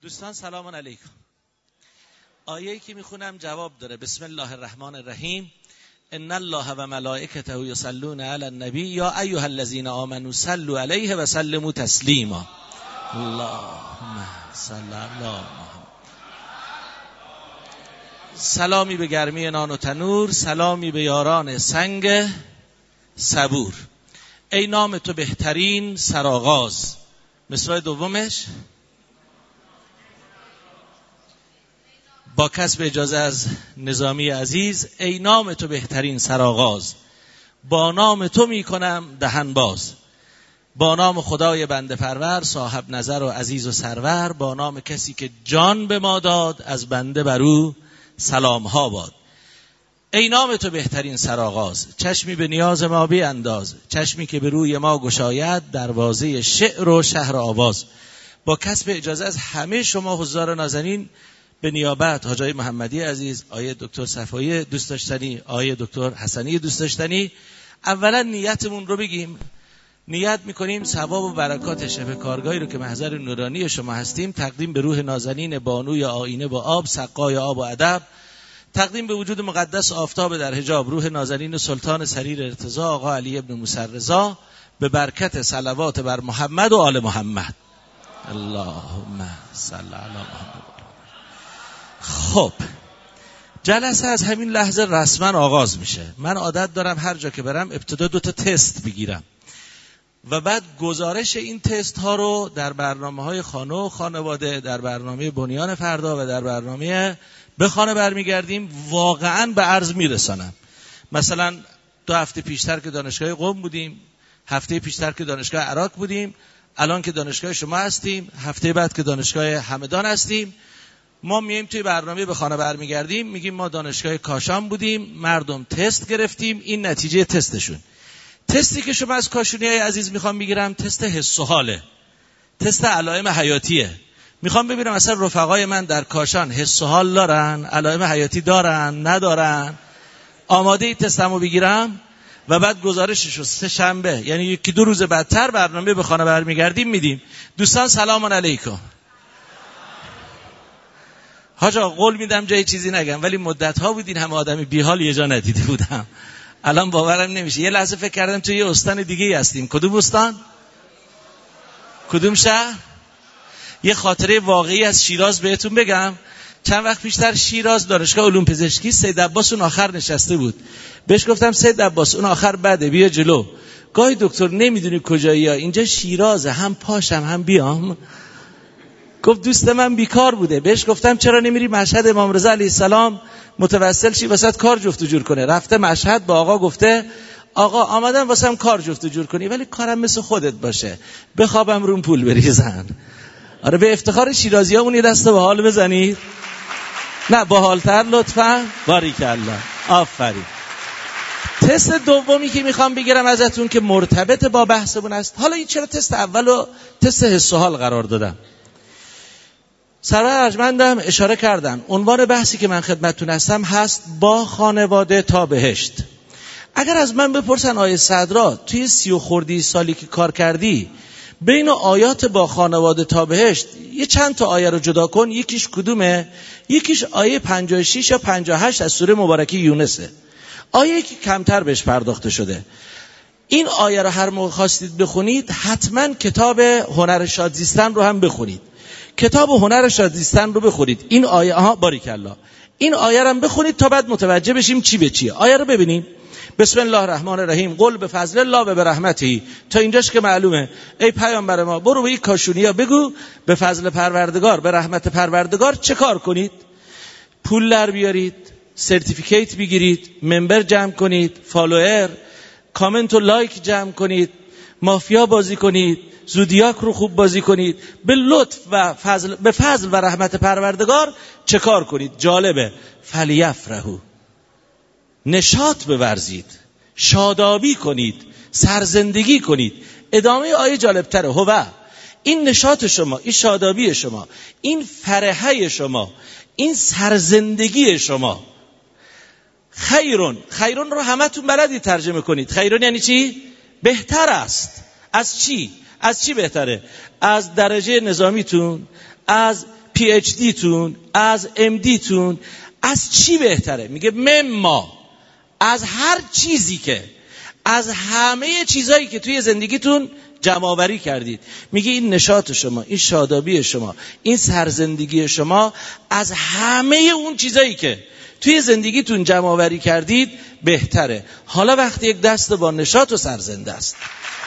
دوستان سلام علیکم. آیه‌ای که میخونم جواب داره. بسم الله الرحمن الرحیم. ان الله و ملائکته یصلون علی النبی یا ایها الذین آمنوا صلوا علیه و سلموا تسلیما. اللهم صل علی محمد. سلامی به گرمی نان و تنور، سلامی به یاران سنگ صبور. ای نام تو بهترین سرآغاز. مصرع دومش با کسب اجازه از نظامی عزیز. ای نام تو بهترین سرآغاز، با نام تو میکنم دهن باز. با نام خدای بنده پرور، صاحب نظر و عزیز و سرور. با نام کسی که جان به ما داد، از بنده بر او سلام ها باد. ای نام تو بهترین سرآغاز، چشمی به نیاز ما بی انداز. چشمی که به روی ما گشاید، دروازه شعر و شهر آواز. با کسب اجازه از همه شما حضار نازنین، به نیابت حاجی محمدی عزیز، آیه دکتر صفایی دوست داشتنی، آیه دکتر حسنی دوست داشتنی، اولا نیتمون رو بگیم. نیت میکنیم ثواب و برکات شبه کارگاهی رو که محضر نورانی شما هستیم تقدیم به روح نازنین بانوی آینه با آب، سقای آب و ادب، تقدیم به وجود مقدس آفتاب در حجاب، روح نازنین سلطان سریر ارتضا آقا علی ابن موسی رضا، به برکت صلوات بر محمد و آل محمد. اللهم صل علی محمد. خب جلسه از همین لحظه رسما آغاز میشه. من عادت دارم هر جا که برم ابتدا 2 تست بگیرم و بعد گزارش این تست ها رو در برنامه‌های خانه و خانواده، در برنامه بنیان فردا و در برنامه به خانه برمیگردیم واقعا به عرض میرسانم. مثلا 2 هفته پیشتر که دانشگاه قم بودیم، هفته پیشتر که دانشگاه عراق بودیم، الان که دانشگاه شما هستیم، هفته بعد که دانشگاه همدان هستیم. ما میایم توی برنامه به خانه برمیگردیم میگیم ما دانشگاه کاشان بودیم، مردم تست گرفتیم، این نتیجه تستشون. تستی که شما از کاشونیای عزیز میخوام بگیرم تست حس و حاله، تست علائم حیاتیه. میخوام ببینم اصلا رفقای من در کاشان حس و حال دارن، علائم حیاتی دارن، ندارن. آماده ای تستمو بگیرم و بعد گزارششو 3 شنبه یعنی 1-2 روز بعدتر برنامه به خانه برمیگردیم میدیم. دوستان سلام علیکم. حاج آقا قول میدم جای چیزی نگم، ولی مدت ها بود این همه آدم بیحال یه جا ندیده بودم. الان باورم نمیشه. یه لحظه فکر کردم توی یه استان دیگه هستیم. کدوم استان؟ کدوم شهر؟ یه خاطره واقعی از شیراز بهتون بگم. چند وقت پیشتر شیراز دانشگاه علوم پزشکی سید عباس اون آخر نشسته بود. بهش گفتم سید عباس اون آخر بده، بیا جلو. گاهی دکتر نمیدونی کجایی ها؟ اینجا شیرازه، هم پاشم هم بیام. گفت دوست من بیکار بوده. بهش گفتم چرا نمیری مشهد امام رضا علیه السلام متوسل شی واسط کار جفت و جور کنه؟ رفته مشهد، با آقا گفته آقا آمدم واسم کار جفت و جور کنی، ولی کارم مثل خودت باشه، بخوابم روم پول بریزن. آره به افتخار شیرازی ها اون یه دسته به حال بزنید. نه با حالتر لطفا. باریکالله، آفرین. تست دومی که میخوام بگیرم ازتون که مرتبط با بحثمون است. حالا این چرا تست اولو تست حس و حال قرار دادم؟ سرور ارجمندم اشاره کردن عنوان بحثی که من خدمتتون هستم هست با خانواده تا بهشت. اگر از من بپرسن آیه صدرا توی 30 و خردی سالی که کار کردی بین آیات با خانواده تا بهشت یه چند تا آیه رو جدا کن، یکیش کدومه؟ یکیش آیه 56 یا 58 از سوره مبارکه یونسه. آیه که کمتر بهش پرداخته شده. این آیه رو هر موقع خواستید بخونید حتما کتاب هنر شادزیستن رو هم بخونید. کتاب هنر شادزیستن رو بخونید. این آیه باریکالله. این آیه رو هم بخونید تا بعد متوجه بشیم چی به چیه. آیه رو ببینیم. بسم الله الرحمن الرحیم. قل به فضل الله و به رحمته. تا اینجاش که معلومه. ای پیامبر ما برو به این کاشونیا بگو به فضل پروردگار، به رحمت پروردگار چه کار کنید؟ پول در بیارید، سرتیفیکیت بگیرید، ممبر جمع کنید، فالوور، کامنت و لایک جمع کنید، مافیا بازی کنید، زودیاک رو خوب بازی کنید. به لطف و فضل، به فضل و رحمت پروردگار چه کار کنید؟ جالبه. فلیفرحوا، نشاط بورزید، شادابی کنید، سرزندگی کنید. ادامه آیه جالبتره. هو، این نشاط شما، این شادابی شما، این فرحه شما، این سرزندگی شما، خیرون. خیرون رو همتون بلدی ترجمه کنید. خیرون یعنی چی؟ بهتر است. از چی؟ از چی بهتره؟ از درجه نظامیتون، از PhD تون، از MD تون از چی بهتره؟ میگه مما، از هر چیزی که، از همه چیزایی که توی زندگیتون جمع آوری کردید. میگه این نشاط شما، این شادابی شما، این سرزندگی شما از همه اون چیزایی که توی زندگیتون جمع آوری کردید بهتره. حالا وقتی یک دست با نشاط و سرزنده است،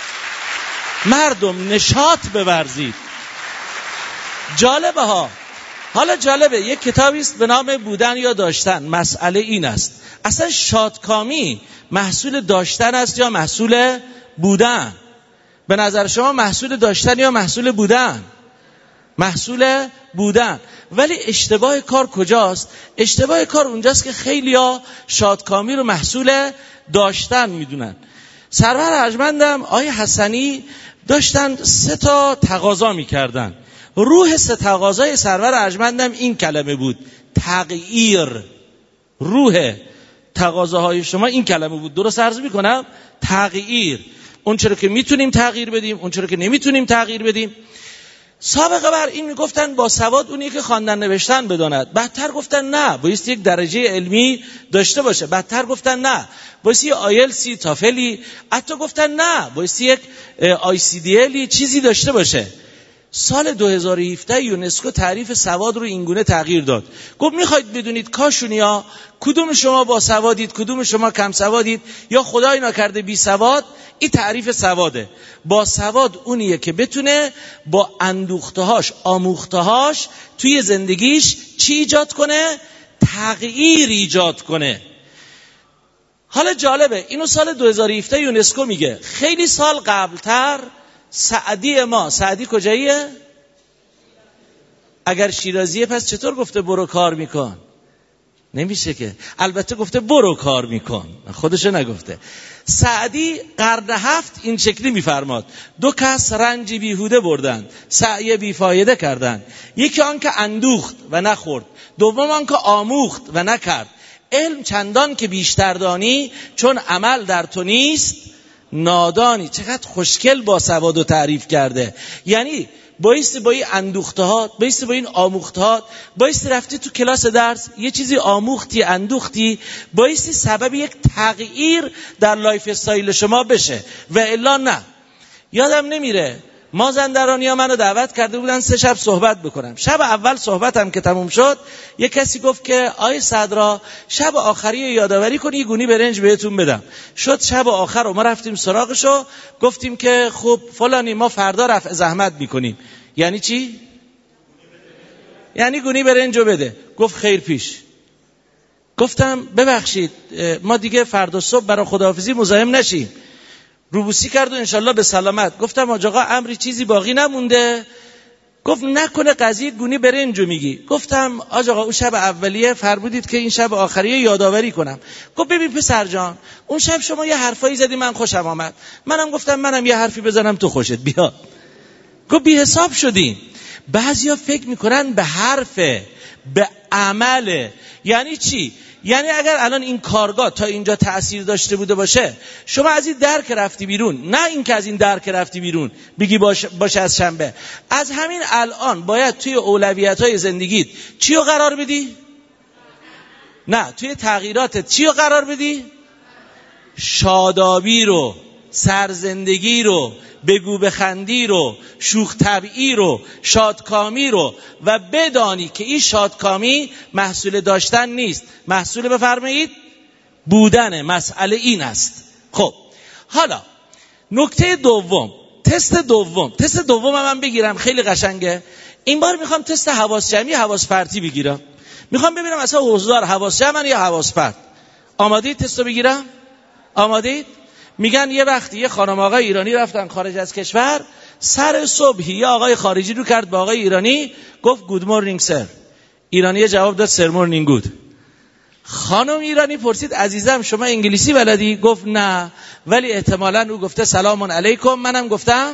مردم نشاط بورزید. جالبه ها. حالا جالبه، یک کتابی است به نام بودن یا داشتن. مسئله این است اصلا شادکامی محصول داشتن است یا محصول بودن؟ به نظر شما محصول داشتن یا محصول بودن؟ محصول بودن. ولی اشتباه کار کجاست؟ اشتباه کار اونجاست که خیلیا شادکامی رو محصول داشتن میدونن. سرور ارجمندم آقای حسنی داشتن 3 تقاضا میکردن. روح 3 تقاضای سرور ارجمندم این کلمه بود: تغییر. روح تقاضاهای شما این کلمه بود. درست عرض میکنم؟ تغییر. اون چرا که میتونیم تغییر بدیم، اون چرا که نمیتونیم تغییر بدیم. سابقه بر این میگفتن با سواد اونی که خواندن نوشتن بداند. بعدتر گفتن نه، بایستی یک درجه علمی داشته باشه. بعدتر گفتن نه، بایستی آیلسی، تافلی. حتی گفتن نه، بایستی یک ICDL چیزی داشته باشه. سال 2017 یونسکو تعریف سواد رو اینگونه تغییر داد. گفت میخواید بدونید کاشونیا کدوم شما با سوادید، کدوم شما کم سوادید، یا خدای نکرده بی سواد؟ این تعریف سواده. با سواد اونیه که بتونه با اندوختهاش، آموختهاش توی زندگیش چی ایجاد کنه؟ تغییر ایجاد کنه. حالا جالبه، اینو سال 2017 یونسکو میگه. خیلی سال قبلتر سعدی ما، سعدی کجاییه؟ اگر شیرازیه پس چطور گفته برو کار میکن؟ نمیشه که. البته گفته برو کار میکن، خودشو نگفته. سعدی قرن 7 این شکلی میفرماد: 2 کس رنجی بیهوده بردند، سعی بیفایده کردند. یکی آن که اندوخت و نخورد، دوم آن که آموخت و نکرد. علم چندان که بیشتر دانی، چون عمل در تو نیست نادانی. چقدر خوشگل با سواد و تعریف کرده. یعنی بایستی با این اندوختهات، بایستی با این آموختهات، بایستی رفتی تو کلاس درس یه چیزی آموختی، اندوختی، بایستی سبب یک تغییر در لایف استایل شما بشه، و الا نه. یادم نمیره مازندرانی ها منو دعوت کرده بودن 3 شب صحبت بکنم. شب اول صحبتم که تموم شد، یک کسی گفت که آی صدرا شب آخری یادآوری کنی، یه گونی برنج بهتون بدم. شد شب آخر و ما رفتیم سراغشو، گفتیم که خب فلانی ما فردا رفع زحمت میکنیم. یعنی چی؟ یعنی گونی برنجو بده. گفت خیر پیش. گفتم ببخشید ما دیگه فردا صبح برای خداحافظی مزاحم نشیم. روبوسی کرد و انشالله به سلامت. گفتم آج آقا امری چیزی باقی نمونده؟ گفت نکنه قضیه گونی برنجو میگی. گفتم آج آقا اون شب اولیه فرمودید که این شب آخریه یادآوری کنم. گفت ببین پسر جان، اون شب شما یه حرفایی زدی من خوشم آمد، منم گفتم منم یه حرفی بزنم تو خوشت بیاد. گفت بی حساب شدیم. بعضیا فکر میکنن به حرفه، به عمله. یعنی چی؟ یعنی اگر الان این کارگاه تا اینجا تأثیر داشته بوده باشه، شما از این درک رفتی بیرون، نه این که از این درک رفتی بیرون بگی باشه از شنبه. از همین الان باید توی اولویت‌های زندگیت چی رو قرار بدی؟ نه، توی تغییراتت چی رو قرار بدی؟ شادابی رو، سرزندگی رو، بگو بخندی رو، شوخ طبعی رو، شادکامی رو، و بدانی که این شادکامی محصول داشتن نیست، محصول بفرمایید بودنه. مسئله این است. خب حالا نکته دوم، تست دوم من بگیرم، خیلی قشنگه. این بار میخوام تست حواس جمعی حواس پرتی بگیرم. میخوام ببینم اصلا حضار حواس جمع یا حواس پرت. آمادید تستو بگیرم؟ آمادید؟ میگن یه وقتی یه خانم آقای ایرانی رفتن خارج از کشور، سر صبحی یه آقای خارجی رو کرد با آقای ایرانی، گفت گود مورنینگ سر. ایرانی جواب داد سر مورنینگ گود. خانم ایرانی پرسید عزیزم شما انگلیسی بلدی؟ گفت نه، ولی احتمالاً او گفته سلام علیکم، منم گفتم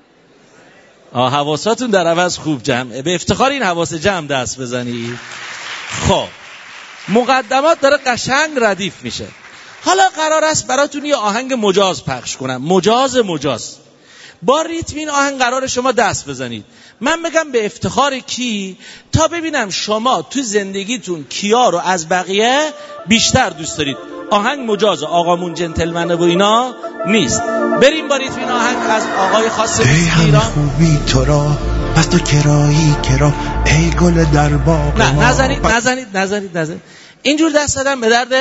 حواساتون در عوض خوب جمعه. به افتخار این حواس جمع دست بزنی. خب مقدمات داره قشنگ ردیف میشه. حالا قرار است براتون یه آهنگ مجاز پخش کنم. مجاز با ریتم این آهنگ قرار شما دست بزنید. من بگم به افتخار کی، تا ببینم شما تو زندگیتون کیا رو از بقیه بیشتر دوست دارید. آهنگ مجازه، آقامون جنتلمنه و اینا نیست. بریم با ریتم این آهنگ از آقای خاص ایران. خوبی تو را پس تو کرایی کرا، ای گل در باغ. نه نزنید اینجور دست دادم به درد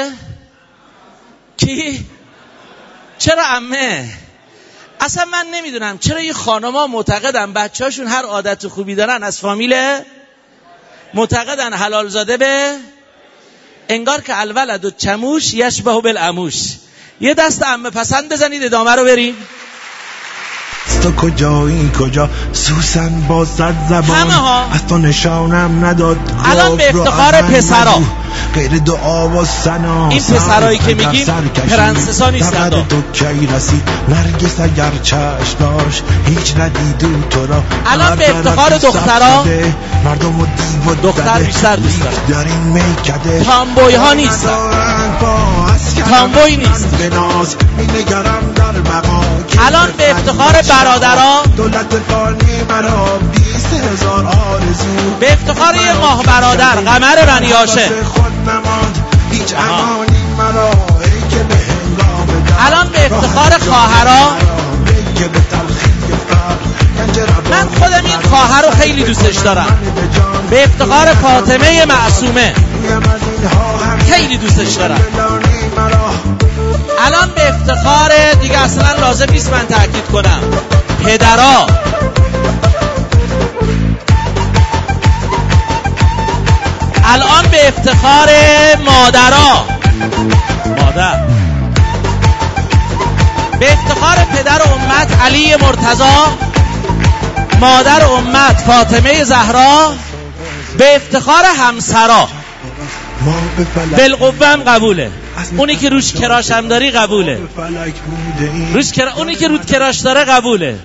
کی؟ چرا عمه؟ اصلا من نمیدونم چرا این خانما معتقدن بچه‌هاشون هر عادت خوبی دارن از فامیل، معتقدن حلال زاده به، انگار که الولد و چموش یشبه بالعموش. یه دست عمه پسند بزنید ادامه رو بریم. تو کجایی کجا سوسن با زد زبان، از تو نشانم نداد. الان به افتخار پسرا، غیر دعا و ثنا، این پسرایی که میگیم پرنسسا نیستن. تو کی رسید نرگس اگر چشم داشت هیچ ندیدو تو را. الان به افتخار دخترا، مردم و دیو و دختر بیشتر دوست دارن. در این میکده تامبوی ها نیستن، تامبوی نیست. الان به افتخار برادرها، دولت فانی مرا 20,000 آرزو، به افتخار یه ماه برادر قمر بنی هاشم. الان به افتخار خواهرها، من خودم این خواهر رو خیلی دوستش دارم. به افتخار فاطمه معصومه خیلی دوستش دارم. الان به افتخار دیگه اصلا لازم نیست من تأکید کنم، پدرها. الان به افتخار مادرها، مادر. به افتخار پدر امت علی مرتضی، مادر امت فاطمه زهرا، به افتخار همسرا. بالقوه هم قبوله، اونی که روش کراش هم داری قبوله، اونی که رود کراش داره قبوله.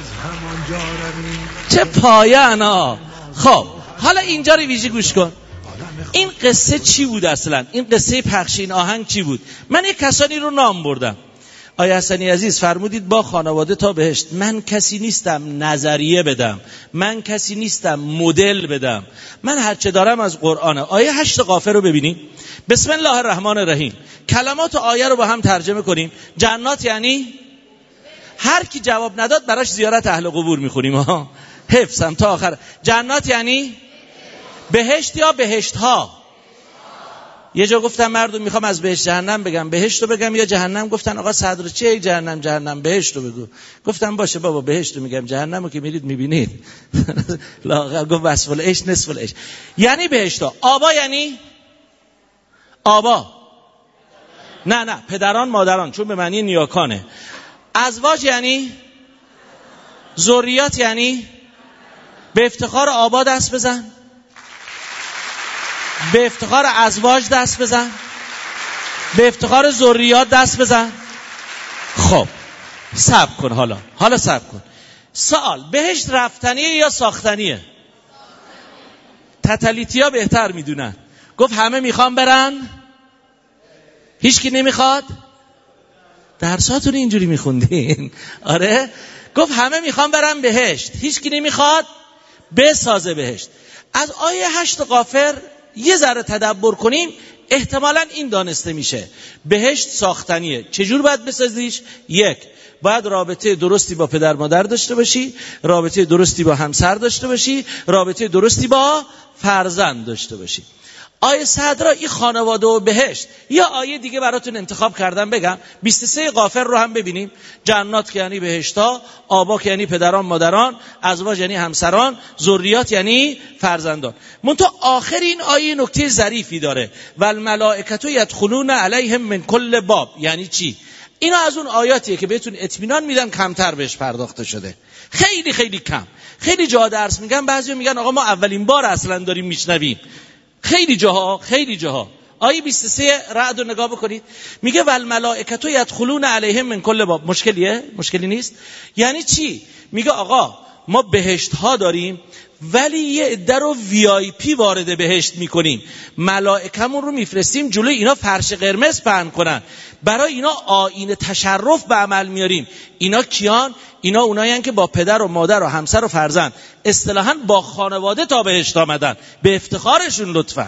چه پایه‌انا. خب حالا اینجا رو ویژه گوش کن. این قصه چی بود اصلا؟ این قصه پخش این آهنگ چی بود؟ من یک کسانی رو نام بردم. آیا حسنی عزیز فرمودید با خانواده تا بهشت. من کسی نیستم نظریه بدم، من کسی نیستم مدل بدم. من هرچه دارم از قرآنه. آیه 8 غافر رو ببینیم. بسم الله الرحمن الرحیم. کلمات آیه رو با هم ترجمه کنیم. جنات یعنی هر کی جواب نداد براش زیارت اهل قبور میخونیم. حفظم تا آخر. جنات یعنی بهشت یا بهشت ها. یه جا گفتم مردم میخوام از بهشت جهنم بگم، بهشت رو بگم یا جهنم؟ گفتن آقا صدر چیه جهنم بهشت رو بگو. گفتم باشه بابا بهشت رو میگم، جهنم رو که میرید میبینید. لاغر گفت وصف العیش نصف العیش. یعنی بهشت ها. آبا یعنی آبا، نه پدران مادران، چون به معنی نیاکانه. ازواج یعنی ذریات، یعنی به افتخار آبا دست بزن، به افتخار ازواج دست بزن، به افتخار ذریات دست بزن. خب صبر کن، حالا صبر کن. سوال، بهشت رفتنیه یا ساختنیه؟ تتلیتیا بهتر میدونن. گفت همه میخوان برن، هیچ کی نمیخواد. درساتون اینجوری میخوندین؟ آره. گفت همه میخوان برن بهشت، هیچ کی نمیخواد بسازه بهشت. از آیه 8 غافر یه ذره تدبر کنیم احتمالاً این دانسته میشه بهشت ساختنیه. چجور باید بسازیش؟ یک، باید رابطه درستی با پدر مادر داشته باشی، رابطه درستی با همسر داشته باشی، رابطه درستی با فرزند داشته باشی. آیه صدرا این خانواده و بهشت. یا آیه دیگه براتون انتخاب کردم بگم، 23 غافر رو هم ببینیم. جنات که یعنی بهشتا، آبا که یعنی پدران مادران، ازواج یعنی همسران، ذریات یعنی فرزندان. منتها آخر این آیه نکته ظریفی داره، والملائکه یدخلون علیهم من کل باب. یعنی چی؟ اینا از اون آیاتیه که بهتون اطمینان میدن کمتر بهش پرداخته شده، خیلی خیلی کم. خیلی جا درس میگن، بعضیا میگن آقا ما اولین بار اصلا داریم میشنویم. خیلی جاها. آیه 23 رعد رو نگاه بکنید، میگه والملائکه یدخلون علیهم من کل باب. مشکلی نیست. یعنی چی؟ میگه آقا ما بهشت ها داریم ولی یه عده رو VIP وارد بهشت میکنیم، ملائکمون رو میفرستیم جلوی اینا فرش قرمز پهن کنن، برای اینا آیین تشرف به عمل میاریم. اینا کیان؟ اینا اونایین که با پدر و مادر و همسر و فرزند اصطلاحاً با خانواده تا بهشت آمدن، به افتخارشون لطفاً.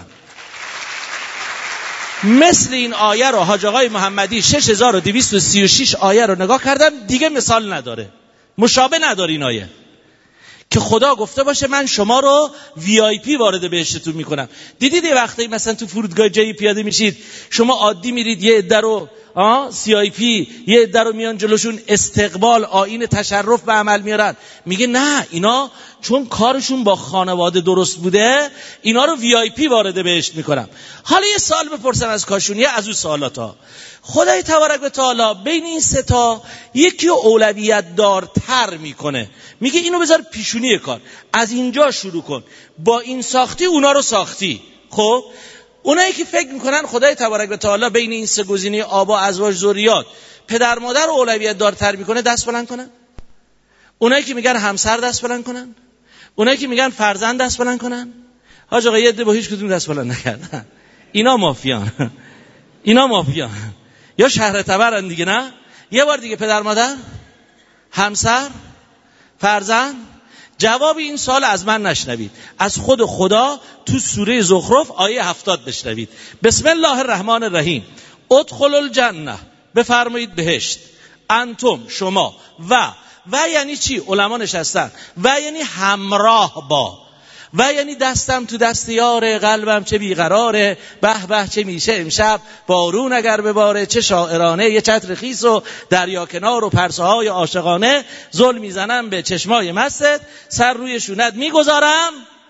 مثل این آیه رو حاج آقای محمدی 6236 آیه رو نگاه کردم، دیگه مثال نداره، مشابه نداره این آیه که خدا گفته باشه من شما رو VIP وارد بهشتتون میکنم. دیدید یه وقتی مثلا تو فرودگاه جایی پیاده میشید، شما عادی میرید یه عده رو CIP یه عده رو میان جلوشون استقبال آیین تشرف به عمل میارن، میگه نه اینا چون کارشون با خانواده درست بوده اینا رو VIP وارد بهشت میکنم. حالا یه سوال بپرسم از کاشونیه، از اون سوالات خدای تبارک و تعالی بین این سه تا یکی اولویت دارتر میکنه، میگه اینو بذار پیشونی کار، از اینجا شروع کن، با این ساختی اونا رو ساختی. خب اونایی که فکر میکنن خدای تبارک و تعالی بین این سه گزینه آبا ازواج ذریات پدر مادر رو اولویت دارتر میکنه دست بلند کنن. اونایی که میگن همسر دست بلند کنن. اونایی که میگن فرزند دست بلند کنن. حاج آقا یه عده با هیچ کدوم دست بلند نکردن. اینا مافیان. اینا مافیان. یا شهر تبرن دیگه. نه یه بار دیگه پدر مادر، همسر، فرزند. جواب این سوال از من نشنوید، از خود خدا تو سوره زخرف آیه 70 بشنوید. بسم الله الرحمن الرحیم. ادخلوا الجنه، بفرمایید بهشت، انتم شما و یعنی چی؟ علما نشستن، و یعنی همراه با، و یعنی دستم تو دست یاره، قلبم چه بیقراره، به به چه میشه امشب، بارون اگر بباره، چه شاعرانه، یه چتر خیس و دریا کنار و پرسه‌های عاشقانه، زل میزنم به چشمای مستت، سر روی شونت میگذارم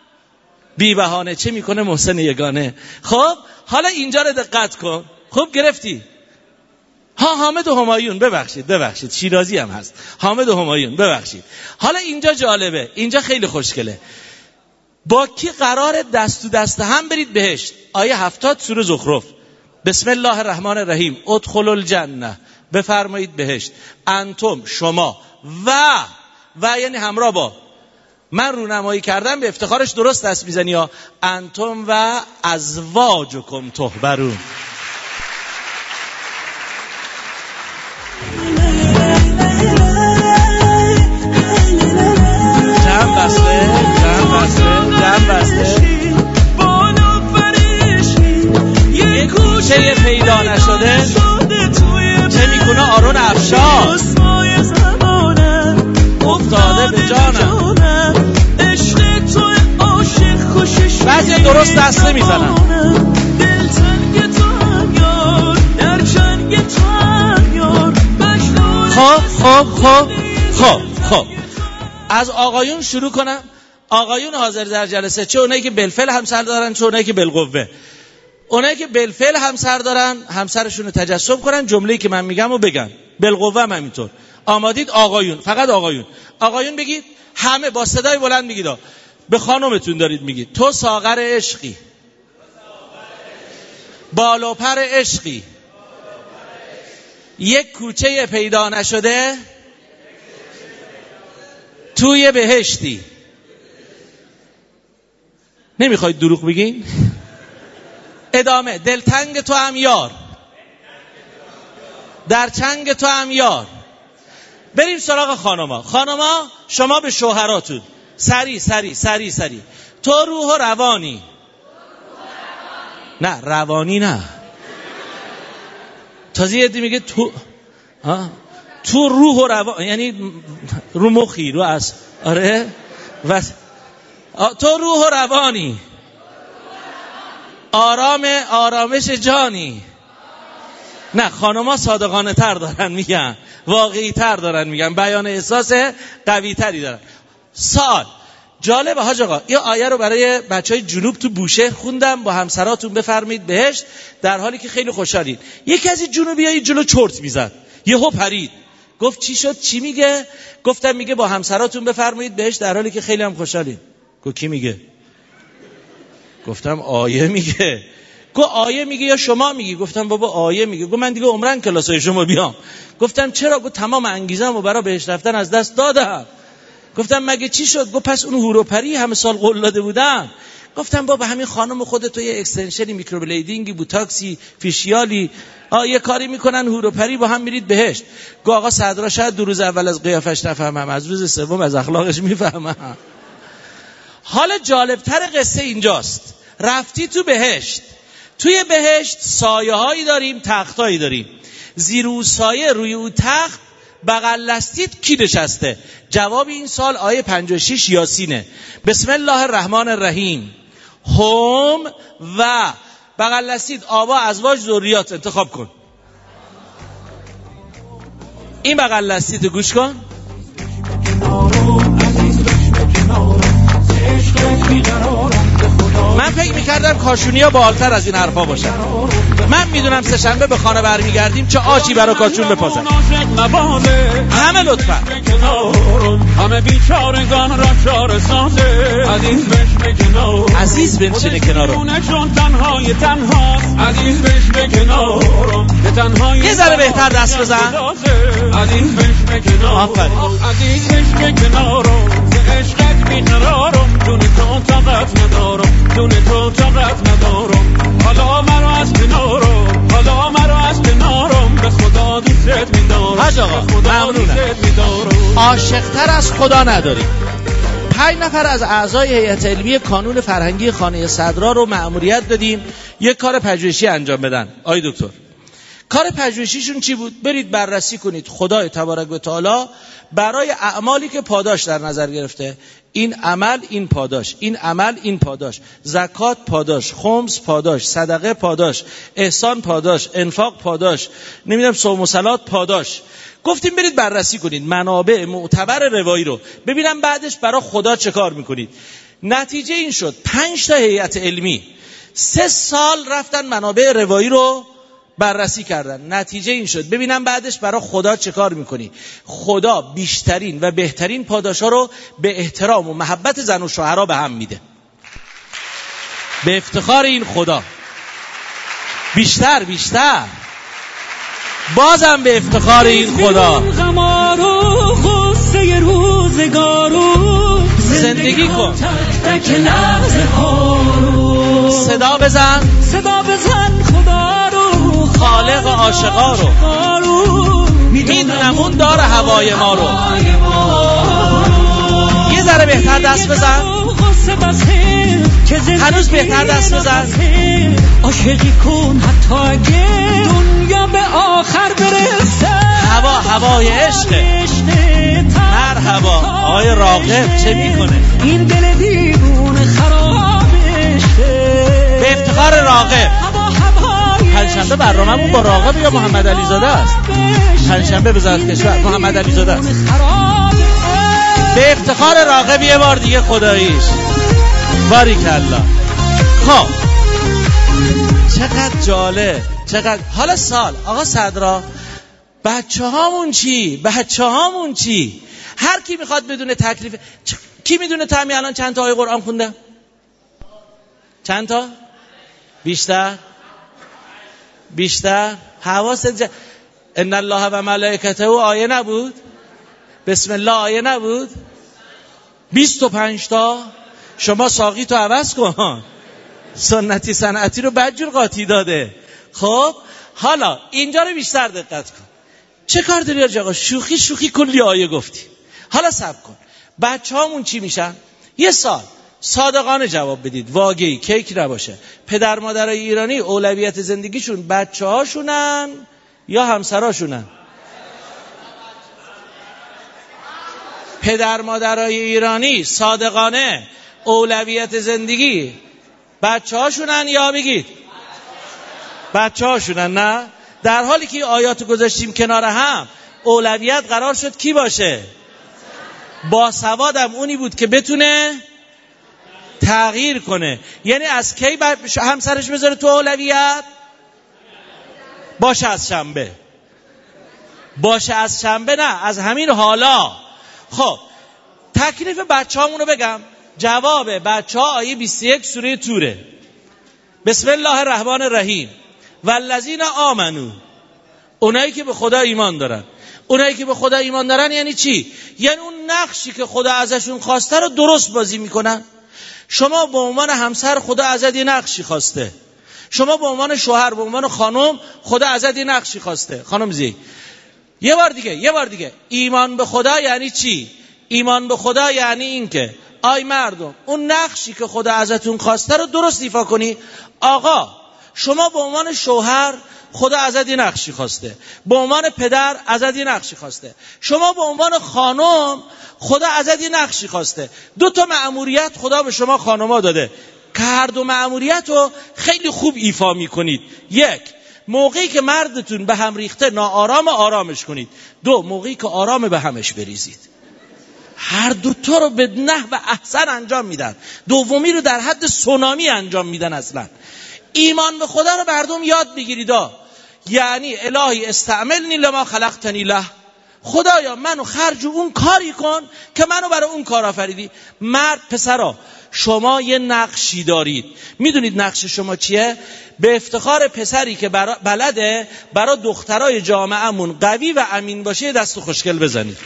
بی بهانه. چه میکنه محسن یگانه؟ خب حالا اینجا رو دقت کن. خب گرفتی؟ حامد و همایون، ببخشید شیرازی هم هست، حامد و همایون ببخشید. حالا اینجا جالبه، اینجا خیلی خوشگله. با کی قرار دست تو دست هم برید بهشت؟ آیه 70 سوره زخرف. بسم الله الرحمن الرحیم. ادخلوا الجنه، بفرمایید بهشت، انتم شما و یعنی همراه با، من رونمایی کردم به افتخارش درست دست میزنی ها، انتم و ازواجکم تحبرون. جمع بسته یه کوچه پیدا نشده چه میکنه آرون افشار افتاده به جانم. بعضی درست دست نمیزنن. خب از آقایون شروع کنم. آقایون حاضر در جلسه، چه اونایی که بالفعل همسر دارن چه اونایی که بالقوه. اونایی که بالفعل همسر دارن همسرشون رو تجسم کنن، جمله‌ای که من میگم رو بگن. بالقوه هم همینطور. آمادید؟ آقایون، فقط آقایون بگید، همه با صدای بلند میگید. به خانومتون دارید میگید تو ساغر عشقی، بالوپر عشقی، یک کوچه پیدا نشده توی بهشتی. نمیخواید دروغ بگین؟ ادامه. دلتنگ تو هم یار، در چنگ تو هم یار. بریم سراغ خانما شما به شوهراتون سری تو روح و روانی، نه روانی نه، تازه یه دی میگه تو روح و روان، یعنی رو مخی رو از آره تو روح و روانی، آرامش جانی. نه خانوما صادقانه تر دارن میگن، واقعی تر دارن میگن، بیان احساس قوی تری دارن. سوال جالب حاج آقا، این آیه رو برای بچهای جنوب تو بوشهر خوندم، با همسراتون بفرمایید بهشت، در حالی که خیلی خوشحالین. یکی از این جنوبیای جلو چرت میزد، یهو پرید گفت چی شد؟ چی میگه؟ گفتم میگه با همسراتون بفرمایید بهشت در حالی که خیلی هم خوشحالین. گفت کی میگه؟ گفتم آیه میگه. گفت آیه میگه یا شما میگی؟ گفتم بابا آیه میگه. گفت من دیگه عمرن کلاسای شما بیام. گفتم چرا؟ گفت تمام انگیزه‌مو برای بهشت رفتن از دست دادم. گفتم مگه چی شد؟ گفت پس اون هورو پری همه سال قول داده بودم. گفتم بابا همین خانم خودت یه اکستنشنی، میکروبلیدینگی، بوتاکسی، فیشیالی یه کاری میکنن هورو پری با هم میرید بهشت. گفت آقا صدرا شاید 2 روز اول از قیافش نفهمم، از روز سوم از اخلاقش میفهمم. حالا جالبتر قصه اینجاست. رفتی تو بهشت، توی بهشت سایه هایی داریم، تخت هایی داریم. زیر اون سایه روی اون تخت بغل دستیت کی نشسته؟ جواب این سال آیه 56 یاسینه. بسم الله الرحمن الرحیم. هم و بغل دستیت آبا ازواج ذریات انتخاب کن. این بغل دستیت گوش کن. من فکر میکردم کاشونیا بالاتر از این حرفا باشن. من میدونم سه شنبه به خانه برمیگردیم چه آشی برای کاشون بپزن. همه لطفا همه بیچارگان را چاره سازه عزیز بنشینه کنارم. عزیز بنشینه کنارم. یه ذره بهتر دست بزن. آفرین. عزیز بنشینه کنارم. عشقت بیقرارم، دون تو طاقت ندارم، دون تو طاقت ندارم. حالا مرا از کنارم، حالا مرا از کنارم. به خدا دوست می‌دارم. حاج آقا ممنونم. عاشق‌تر از خدا نداریم. 5 نفر از اعضای هیئت علمی کانون فرهنگی خانه صدرا رو مأموریت دادیم یک کار پژوهشی انجام بدن. آقای دکتر، کار پژوهشیشون چی بود؟ برید بررسی کنید خدای تبارک و تعالی برای اعمالی که پاداش در نظر گرفته، این عمل این پاداش، این عمل این پاداش، زکات پاداش، خمس پاداش، صدقه پاداش، احسان پاداش، انفاق پاداش، نمیدونم صوم و صلات پاداش. گفتیم برید بررسی کنید منابع معتبر روایی رو، ببینم بعدش برای خدا چه کار میکنید. نتیجه این شد 5 تا هیئت علمی 3 سال رفتن منابع روایی رو بررسی کردن. نتیجه این شد ببینم بعدش برای خدا چه کار میکنی. خدا بیشترین و بهترین پاداشا رو به احترام و محبت زن و شوهرها به هم میده. به افتخار این خدا بیشتر بازم به افتخار این خدا زندگی کن. صدا بزن خدا رو، خالق عاشقا رو. میدونم اون داره هوای ما رو. یه ذره بهتر دست بزن. هنوز بهتر دست بزن. عاشقی کن حتی اگه دنیا به آخر برسه. هوای عشقه. مرحبا آقای راغب چه میکنه؟ این دل دیوونه خرابشه. به افتخار راغب. پنجشنبه برنامه‌مون با راغب یا محمد علی زاده است. پنجشنبه وزارت کشور محمد علی زاده است. به افتخار راغب یه بار دیگه خداییش. باریکالله. خب چقدر جالب، چقدر. حالا سال آقا صدرا بچه‌هامون چی؟ هر کی میخواد بدونه تکلیف. کی میدونه تا همین الان چند تا آیه قرآن خونده؟ چند تا؟ بیشتر؟ حواست ان الله و ملائکته آیه نبود؟ بسم الله آیه نبود؟ 25 تا. شما ساقی تو عوض کن. سنتی صنعتی رو بدجور قاطی داده. خب حالا اینجا رو بیشتر دقت کن. چه کار داری آقا؟ شوخی کلی آیه گفتی. حالا صبر کن. بچه‌هامون چی میشن؟ یه سال صادقانه جواب بدید، واقعی، کیک نباشه. پدر مادرای ایرانی اولویت زندگیشون بچه‌هاشونن یا همسراشونن؟ پدر مادرای ایرانی صادقانه اولویت زندگی بچه‌هاشونن یا بگید بچه‌هاشونن؟ نه، در حالی که آیاتو گذاشتیم کنار هم اولویت قرار شد کی باشه؟ با سوادم اونی بود که بتونه تغییر کنه. یعنی از کی همسرش بذاره تو اولویت؟ باشه از شنبه نه، از همین حالا. خب تکلیف بچه‌هامون رو بگم. جواب بچه‌ها آیه 21 سوره توره. بسم الله الرحمن الرحیم. والذین آمنو، اونایی که به خدا ایمان دارن. اونایی که به خدا ایمان دارن یعنی چی؟ یعنی اون نقشی که خدا ازشون خواسته رو درست بازی میکنن. شما به عنوان همسر خدا ازت یه نقشی خواسته، شما به عنوان شوهر، به عنوان خانم خدا ازت یه نقشی خواسته. خانم زی یه بار دیگه ایمان به خدا یعنی چی؟ ایمان به خدا یعنی این که آی مردم اون نقشی که خدا ازتون خواسته رو درست ایفا کنی. آقا شما به عنوان شوهر خدا ازت یه نقشی خواسته، به عنوان پدر ازت یه نقشی خواسته، شما به عنوان خانم خدا ازت یه نقشی خواسته. 2 تا مأموریت خدا به شما خانم‌ها داده که هر 2 مأموریت رو خیلی خوب ایفا میکنید. 1 موقعی که مردتون به هم ریخته ناآرام آرامش کنید. 2 موقعی که آرام به همش بریزید. هر 2 تا رو به نحو احسن انجام میدن. دومی رو در حد سونامی انجام میدن. اصلا ایمان به خدا رو مردم یاد بگیرید. یعنی الهی استعملنی لما خلقتنی له، خدایا منو خرج اون کاری کن که منو برای اون کار آفریدی. مرد پسرا شما یه نقشی دارید. میدونید نقش شما چیه؟ به افتخار پسری که بلده برای دخترای جامعهمون قوی و امین باشه دست خوشگل بزنید.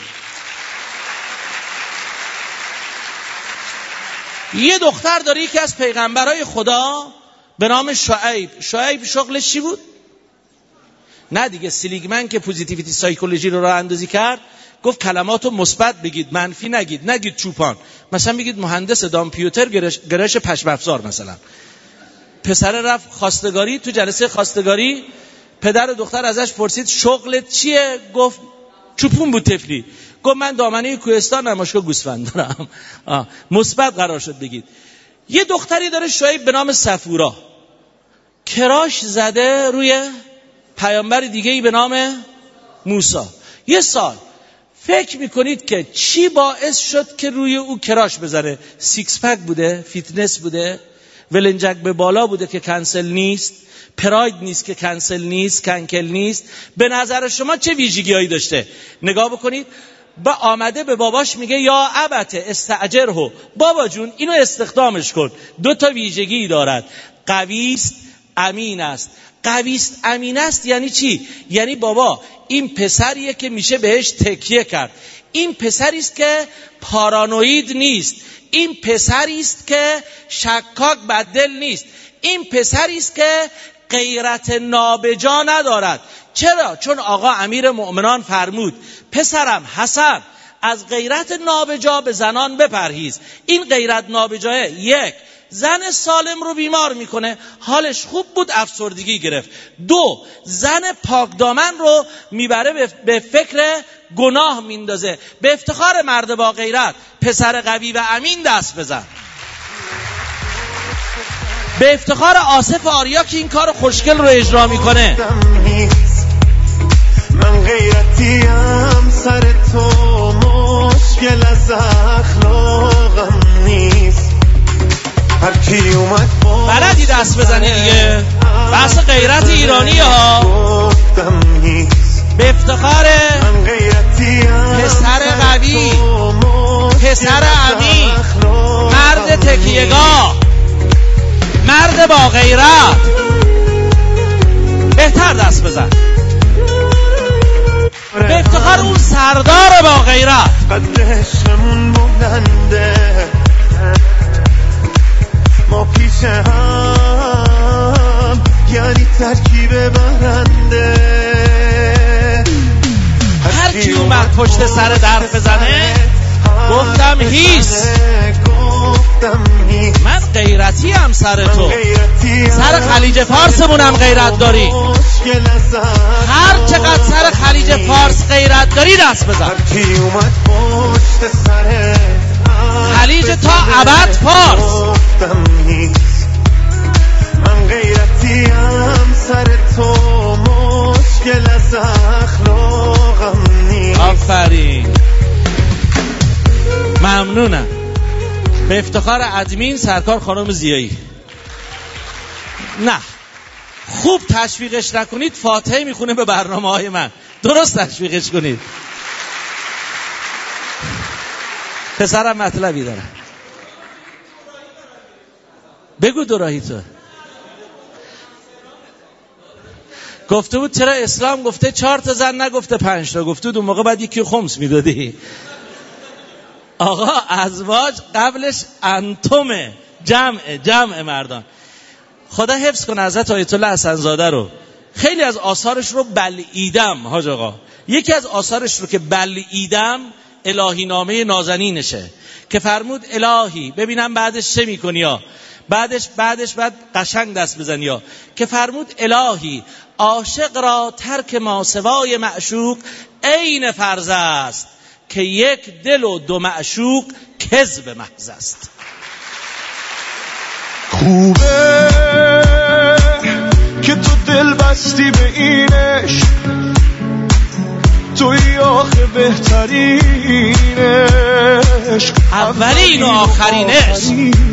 یه دختر داره یکی از پیغمبرای خدا به نام شعیب شغلش چی بود؟ نه دیگه سلیگمن که پوزیتیویتی سایکولوژی رو راه اندازی کرد گفت کلماتو مثبت بگید، منفی نگید چوپان. مثلا بگید مهندس دامپیوتر گرایش پشم افزار. مثلا پسر رفت خواستگاری، تو جلسه خواستگاری پدر و دختر ازش پرسید شغلت چیه؟ گفت چوپون بود تفلی. گفت من دامنه کوهستان نمایشگاه گوسفند دارم. مثبت قرار شد بگید. یه دختری داره شعیب به نام صفورا، کراش زده روی پیامبر دیگه‌ای به نام موسی. یه سال فکر میکنید که چی باعث شد که روی او کراش بزنه؟ سیکس پک بوده؟ فیتنس بوده؟ ولنجک به بالا بوده که کنسل نیست؟ پراید نیست که کنسل نیست؟ کنکل نیست؟ به نظر شما چه ویژگی‌هایی داشته؟ نگاه بکنید. با آمده به باباش میگه یا ابته استاجره، بابا جون اینو استخدامش کن. 2 تا ویژگی دارد. قویست، امین است. قویست امین است یعنی چی؟ یعنی بابا این پسریه که میشه بهش تکیه کرد. این پسری است که پارانوید نیست. این پسری است که شکاک بددل نیست. این پسری است که غیرت نابجا ندارد. چرا؟ چون آقا امیر مؤمنان فرمود پسرم حسن از غیرت نابجا به زنان بپرهیز. این غیرت نابجاه 1 زن سالم رو بیمار میکنه، حالش خوب بود افسردگی گرفت. 2 زن پاکدامن رو میبره به فکر گناه میندازه. به افتخار مرد با غیرت پسر قوی و امین دست بزن. به افتخار آصف آریا که این کار خوشگل رو اجرا میکنه. من غیرتیم سر تو مشکل از اخلاقم نیست. هر کی اومد بلدی دست بزنی دیگه. بحث غیرت ایرانی ها. به افتخار پسر قوی، پسر امین، مرد تکیه‌گاه، مرد با غیرت. بهتر دست بزن. به افتخار اون سردار با غیرت. قدرشمون بلنده، ما پیش هم یعنی ترکیب برنده. هر کی اومد پشت سر در بزنه گفتم هیس. من غیرتی هم سر تو، سر خلیج فارسمونم غیرت داری. هر چقدر سر خلیج فارس غیرت داری دست بزن. خلیج تا ابد فارس. من غیرتی هم سر تو مشکل از اخلاقم نیست. آفرین، ممنونم. به افتخار ادمین سرکار خانم زیایی. نه خوب تشویقش نکنید فاتحه میخونه به برنامه‌های من. درست تشویقش کنید. پسرم مطلبی داره. بگو دوراهی تو. گفته بود چرا اسلام گفته 4 تا زن نگفته 5 تا؟ گفته بود اون موقع بعد یکی خمس میدادی. آقا ازواج قبلش انتمه، جمع مردان. خدا حفظ کنه حضرت آیت الله حسن زاده رو. خیلی از آثارش رو بلعیدم حاج آقا. یکی از آثارش رو که بلعیدم الهی نامه نازنینشه که فرمود الهی ببینم بعدش چه میکنی یا بعدش بعد قشنگ دست بزنی یا که فرمود الهی عاشق را ترک ما سوای معشوق عین فرض است که یک دل و 2 معشوق کذب محض است. خوبه که تو دل بستی به اینش، توی آخه بهترینش، اولین و آخرینش.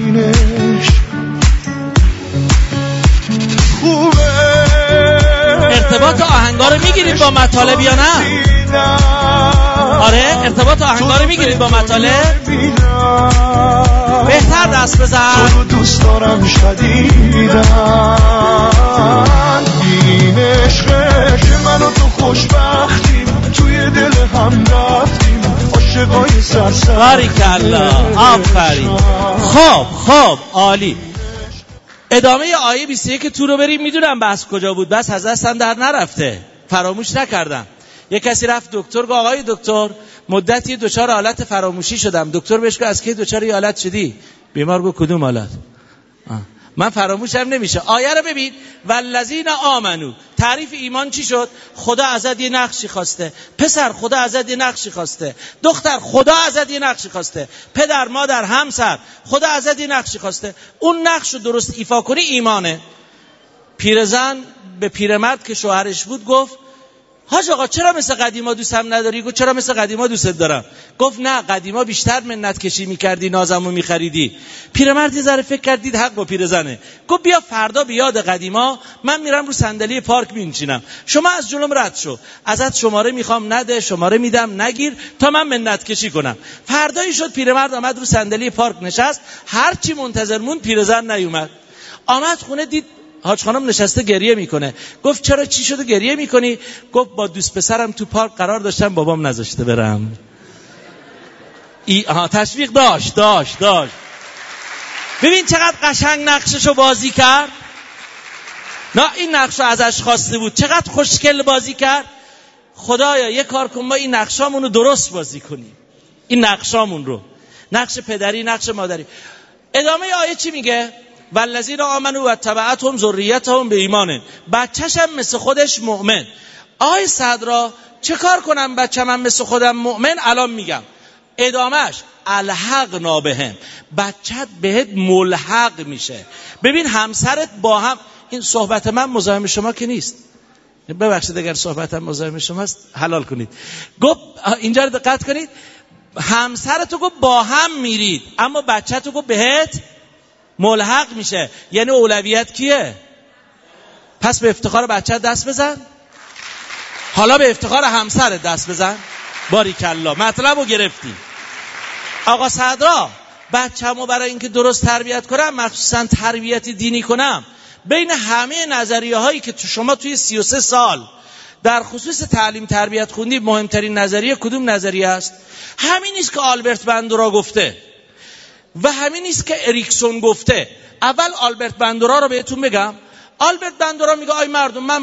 خوبه ارتباط آهنگا رو میگیرید با مطالب یا نه؟ آره ارتباط آهنگا رو میگیرید با مطالب؟ بهتر دست بزن. تو دوست دارم شدیدن، این عشقه که من و تو خوشبختیم، توی دل هم رفتیم عاشقای سرسر. باریکالله آفرین. خب عالی. ادامه آیه 21 تو رو بریم. میدونم بحث کجا بود، بس از دستم در نرفته، فراموش نکردم. یک کسی رفت دکتر، گفت آقای دکتر مدتی دچار حالت فراموشی شدم. دکتر بهش گفت از کی دچار این حالت شدی؟ بیمار گفت کدوم حالت؟ من فراموشم نمیشه. آیه رو ببین. والذین آمنو، تعریف ایمان چی شد؟ خدا ازت یه نقشی خواسته. پسر خدا ازت یه نقشی خواسته. دختر خدا ازت یه نقشی خواسته. پدر مادر همسر خدا ازت یه نقشی خواسته. اون نقش رو درست ایفا کنی ایمانه. پیرزن به پیرمرد که شوهرش بود گفت حاج آقا چرا مثل قدیما دوستم نداری؟ گفت چرا مثل قدیما دوستت دارم؟ گفت نه قدیما بیشتر منت کشی میکردی، نازمو میخریدی. پیرمرد یه ذره فکر کرد، دید حق با پیرزنه. گفت بیا فردا به یاد قدیما من میرم رو صندلی پارک میشینم، شما از جلوم رد شو، ازت شماره میخوام نده، شماره میدم نگیر تا من منت کشی کنم. فردایی شد پیرمرد آمد رو صندلی پارک نشست، هر چی منتظر موند پیرزن نیومد. آمد خونه دید حاج خانم نشسته گریه میکنه. گفت چرا چی شده گریه میکنی؟ گفت با دوست پسرم تو پارک قرار داشتم، بابام نذاشته برم. تشویق داشت. ببین چقدر قشنگ نقششو بازی کرد. نه این نقشو ازش خواسته بود، چقدر خوشگل بازی کرد. خدایا یه کار کن ما این نقشامون رو درست بازی کنیم، این نقشامون رو، نقش پدری، نقش مادری. ادامه آیه چی میگه؟ والذین آمنوا و تبعتهم ذریتهم بایمان، بچه‌شم مثل خودش مؤمن. آی صدرا چه کار کنم بچه‌م مثل خودم مؤمن؟ الان میگم. ادامهش الحقنا بهم، بچت بهت ملحق میشه. ببین همسرت با هم، این صحبت من مزاحم شما که نیست، ببخشید اگر صحبتم مزاحم شماست حلال کنید. گفت اینجا رو دقت کنید، همسرتو گفت با هم میرید، اما بچه‌تو گفت بهت ملحق میشه. یعنی اولویت کیه؟ پس به افتخار بچه دست بزن، حالا به افتخار همسر دست بزن. باریکالله مطلب رو گرفتی. آقا صدرا بچه‌مو برای اینکه درست تربیت کنم، مخصوصا تربیت دینی کنم، بین همه نظریه هایی که شما توی 33 سال در خصوص تعلیم تربیت خوندید، مهمترین نظریه کدوم نظریه است؟ همین است که آلبرت بندورا گفته و همین است که اریکسون گفته. اول آلبرت بندورا رو بهتون بگم. آلبرت بندورا میگه آی مردم من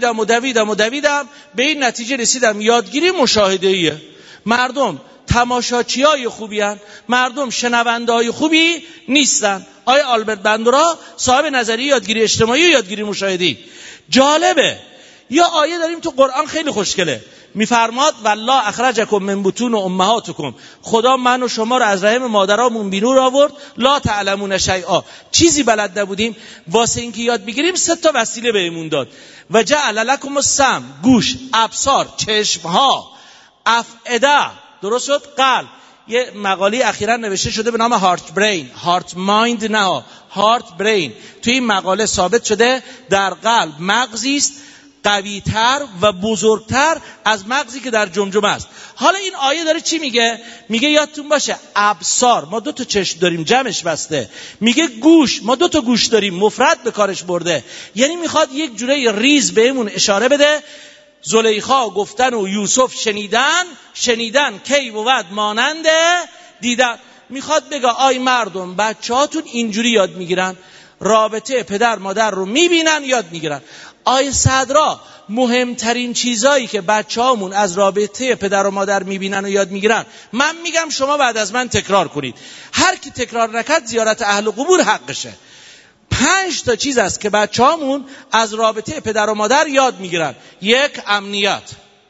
دویدم به این نتیجه رسیدم یادگیری مشاهده‌ایه. مردم تماشاچیای خوبی هن، مردم شنونده های خوبی نیستن. آی آلبرت بندورا صاحب نظریه یادگیری اجتماعی و یادگیری مشاهده‌ای. جالبه یا آیه داریم تو قرآن خیلی خوشگله، میفرماد والله اخرجکم من بطون امهاتکم، خدا من و شما رو از رحم مادرامون بیرون آورد، لا تعلمون شیئا، چیزی بلد نبودیم. واسه اینکه یاد بگیریم 3 تا وسیله بهمون داد. و جعل لکم السمع، گوش، ابصار، چشمها، افئده، درست شد، قلب. یه مقاله اخیراً نوشته شده به نام هارت برین، هارت مایند نه هارت برین. توی این مقاله ثابت شده در قلب مغزی است قوی‌تر و بزرگتر از مغزی که در جمجمه است. حالا این آیه داره چی میگه؟ میگه یادتون باشه ابصار، ما 2 تا چشم داریم جمعش بسته. میگه گوش، ما 2 تا گوش داریم مفرد به کارش برده. یعنی میخواد یک جوره ریز بهمون اشاره بده. زلیخا گفتن و یوسف شنیدن کی بود مانند دیدن. میخواد بگه آی مردم، بچه‌هاتون اینجوری یاد میگیرن، رابطه پدر مادر رو میبینن یاد میگیرن. آی صدرا، مهمترین چیزایی که بچه‌هامون از رابطه پدر و مادر میبینن و یاد میگیرن، من میگم شما بعد از من تکرار کنید. هر کی تکرار نکرد زیارت اهل قبور حقشه. 5 تا چیز است که بچه‌هامون از رابطه پدر و مادر یاد میگیرن. 1 امنیت،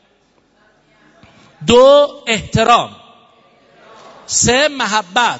2 احترام، 3 محبت،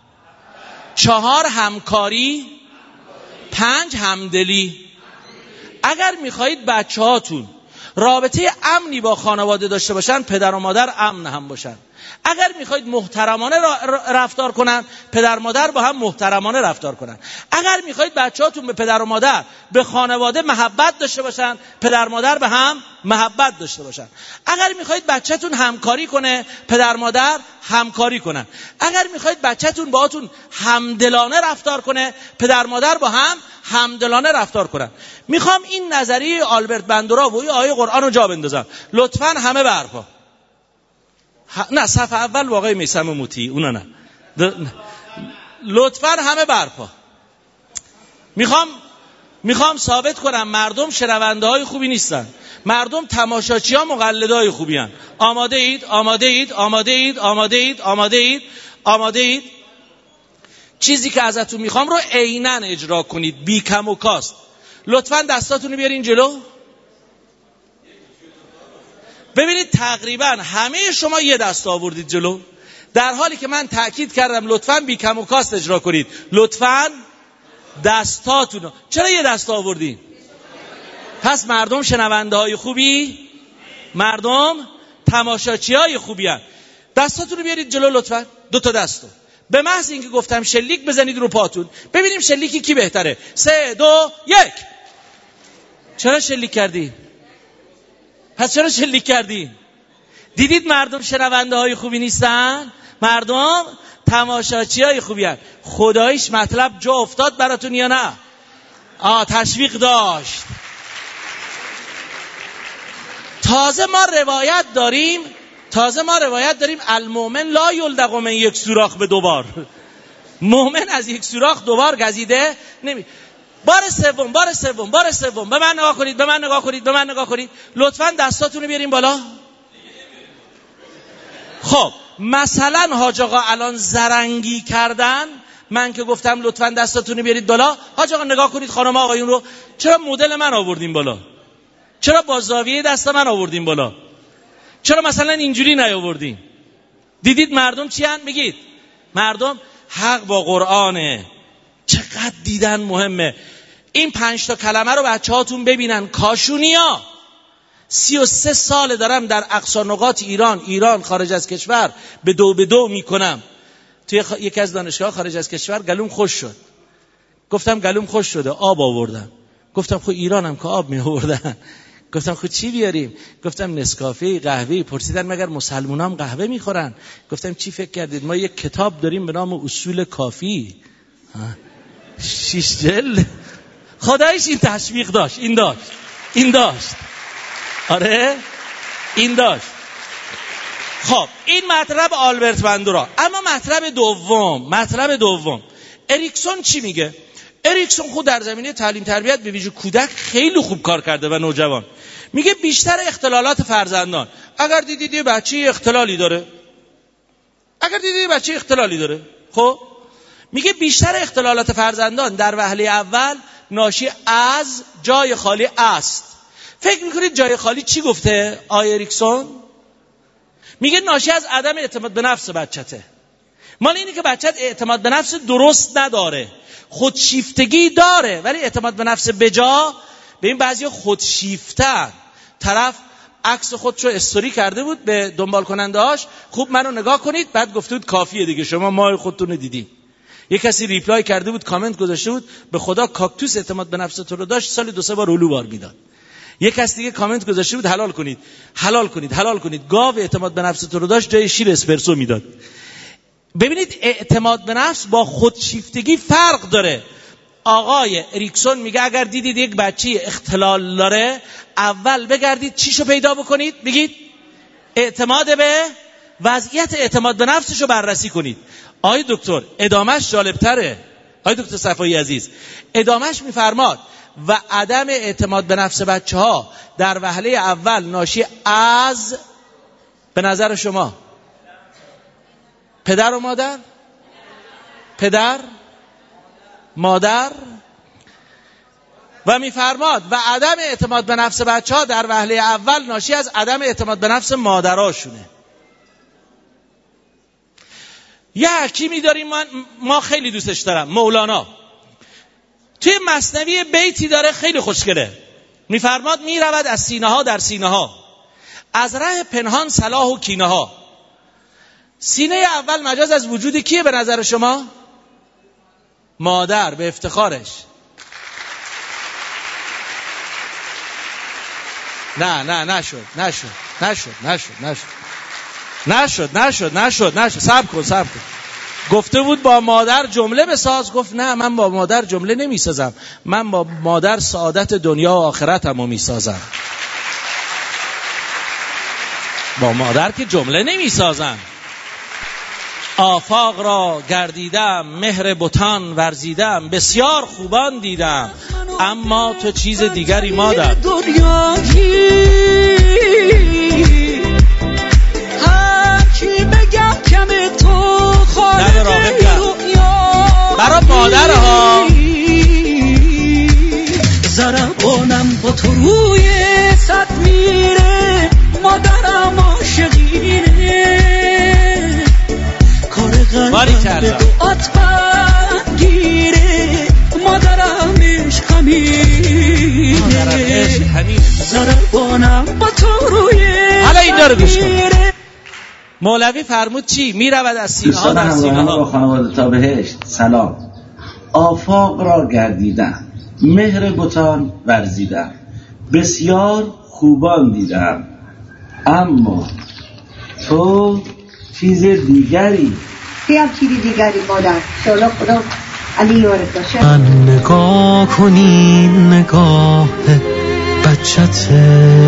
4 همکاری، 5 همدلی. اگر میخواهید بچه‌هاتون رابطه امنی با خانواده داشته باشن، پدر و مادر امن هم باشن. اگر میخواهید محترمانه رفتار کنن، پدر مادر با هم محترمانه رفتار کنن. اگر میخواهید بچه‌هاتون به پدر و مادر، به خانواده محبت داشته باشن، پدر مادر به هم محبت داشته باشن. اگر میخواهید بچه‌تون همکاری کنه، پدر مادر همکاری کنن. اگر میخواهید بچه‌تون باهاتون همدلانه رفتار کنه، پدر مادر با هم همدلانه رفتار کنن. میخوام این نظریه آلبرت بندورا و این آیه قرآن رو جا بندازم. لطفاً همه برپا. نه صف اول واقعی میسم موتی، اونا نه. لطفاً همه برپا. میخوام ثابت کنم مردم شنونده های خوبی نیستن. مردم تماشاچی ها مقلده های خوبی هن. آماده اید؟ آماده اید؟ آماده اید؟ آماده اید؟ آماده اید؟ آماده اید؟ چیزی که ازتون میخوام رو عیناً اجرا کنید، بی کم و کاست. لطفاً دستاتون رو بیارین جلو. ببینید تقریبا همه شما یه دست آوردید جلو، در حالی که من تأکید کردم لطفاً بی کم و کاست اجرا کنید. لطفاً دستاتون. چرا یه دست آوردین؟ پس مردم شنونده های خوبی، مردم تماشاچی های خوبی هن. دستاتون رو بیارید جلو لطفاً. 2 تا دستو به محض اینکه گفتم شلیک بزنید رو پاتون. ببینیم شلیکی کی بهتره. 3 2 1. چرا شلیک کردی؟ پس چرا شلیک کردی؟ دیدید مردم شنونده های خوبی نیستن، مردم تماشاچی های خوبی هن. خداییش مطلب جا افتاد براتون یا نه؟ تشویق داشت. تازه ما روایت داریم المؤمن لا یلدغ من یک سوراخ به 2 بار. مؤمن از یک سوراخ 2 بار گزیده نمی. بار سوم به من نگاه کنید. لطفاً دستاتون رو بیارین بالا. خب مثلا حاج آقا الان زرنگی کردن، من که گفتم لطفاً دستاتون رو بیارید بالا، حاج آقا نگاه کنید خانم آقایون رو، چرا مدل من آوردین بالا؟ چرا با زاویه دست من آوردین بالا؟ چرا مثلا اینجوری نیاوردین؟ دیدید مردم چی هن؟ بگید. مردم حق با قرآنه. چقدر دیدن مهمه. این 5 تا کلمه رو بچه‌هاتون ببینن. کاشونیا 33 سال دارم در اقصا نقاط ایران خارج از کشور به دو میکنم. توی یکی از دانشگاه خارج از کشور گلوم خوش شد. گفتم گلوم خوش شده، آب آوردم. گفتم خب ایرانم که آب می آوردن. گفتم خب چی بیاریم؟ گفتم نسکافه، قهوه. پرسیدن مگر مسلمونا هم قهوه میخورن؟ گفتم چی فکر کردید؟ ما یک کتاب داریم به نام اصول کافی، 6 جلد. خداییش این تشویق داشت. این داشت. آره این داشت. خب این مطلب آلبرت بندورا. اما مطلب دوم اریکسون چی میگه؟ اریکسون خود در زمینه تعلیم تربیت به ویژه کودک خیلی خوب کار کرده و نوجوان. میگه بیشتر اختلالات فرزندان، اگر دیدید یه بچه اختلالی داره، خب میگه بیشتر اختلالات فرزندان در وهله اول ناشی از جای خالی است. فکر میکنید جای خالی چی گفته آقای اریکسون؟ میگه ناشی از عدم اعتماد به نفس بچته. مال اینه که بچت اعتماد به نفس درست نداره، خودشیفتگی داره ولی اعتماد به نفس بجا. به این بعضی خودشیفتن. طرف عکس خودشو استوری کرده بود به دنبال کننده هاش، خوب منو نگاه کنید، بعد گفته بود کافیه دیگه شما ماه خودتون رو دیدین. یک کسی ریپلای کرده بود، کامنت گذاشته بود، به خدا کاکتوس اعتماد به نفس تو رو داشت سال 2-3 بار اولو بار میداد. یک کس دیگه کامنت گذاشته بود حلال کنید حلال کنید حلال کنید. گاو اعتماد به نفس تو رو داشت جای شیر اسپرسو میداد. ببینید اعتماد به نفس با خودشیفتگی فرق داره. آقای اریکسون میگه اگر دیدید یک بچه اختلال داره اول بگردید چیشو پیدا بکنید، بگید اعتماد به وضعیت اعتماد به نفسشو بررسی کنید. آقای دکتر ادامهش جالبتره. آقای دکتر صفایی عزیز ادامهش میفرماد و عدم اعتماد به نفس بچه ها در وهله اول ناشی از به نظر شما پدر و مادر، پدر مادر و میفرماد و عدم اعتماد به نفس بچه ها در وهله اول ناشی از عدم اعتماد به نفس مادراشونه. یه حکیمی داریم ما خیلی دوستش دارم، مولانا. توی مثنوی بیتی داره خیلی خوشگله، میفرماد میرود از سینه ها در سینه ها، از ره پنهان صلاح و کینه ها. سینه اول مجاز از وجود کیه به نظر شما؟ مادر، به افتخارش. نشد. صبر کن. گفته بود با مادر جمله بساز، گفت نه من با مادر جمله نمیسازم، من با مادر سعادت دنیا و آخرتمو میسازم. با مادر که جمله نمیسازم. آفاق را گردیدم، مهر بتان ورزیدم، بسیار خوبان دیدم، اما تو چیز دیگری مادر. هر کی بگم کم تو خواهد برا مادر ها زربانم با تو روی صد میره، مادرم عاشقینه، باری کرده دعات بگیره، مادرم عشق همینه، زربانم با تو روی. حالا این داره گوش کن. مولوی فرمود چی؟ میرود از سینه ها در سینه ها. خانواده تا بهشت سلام. آفاق را گردیدم، مهر بتان ورزیدم، بسیار خوبان دیدم، اما تو چیز دیگری. بیام چیزی دیگری مادر. شاءالله خدا علی یارت باشه. من نگاه کنی نگاه بچته،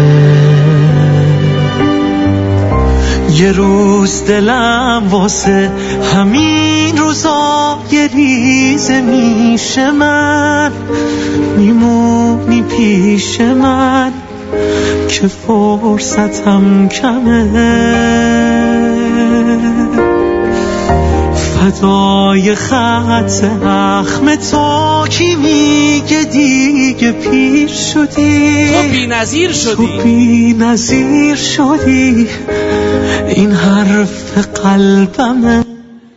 یه روز دلم واسه همین روزا یه ریزه میشه، من میمونی پیش من که فرصتم کمه، فدای خط اخم تو کی میگه دیگه پیر شدی، تو بی‌نظیر شدی، تو بی‌نظیر شدی، این حرف قلبمه.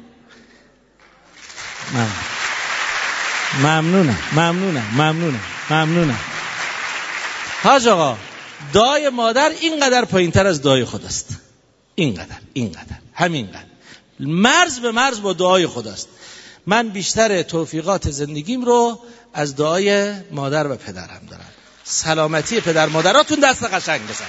ممنونم. حاج آقا دعای مادر اینقدر پایین تر از دعای خداست، اینقدر همینقدر مرز به مرز با دعای خداست. من بیشتر توفیقات زندگیم رو از دعای مادر و پدرم دارم. سلامتی پدر مادراتون دست قشنگ بزن.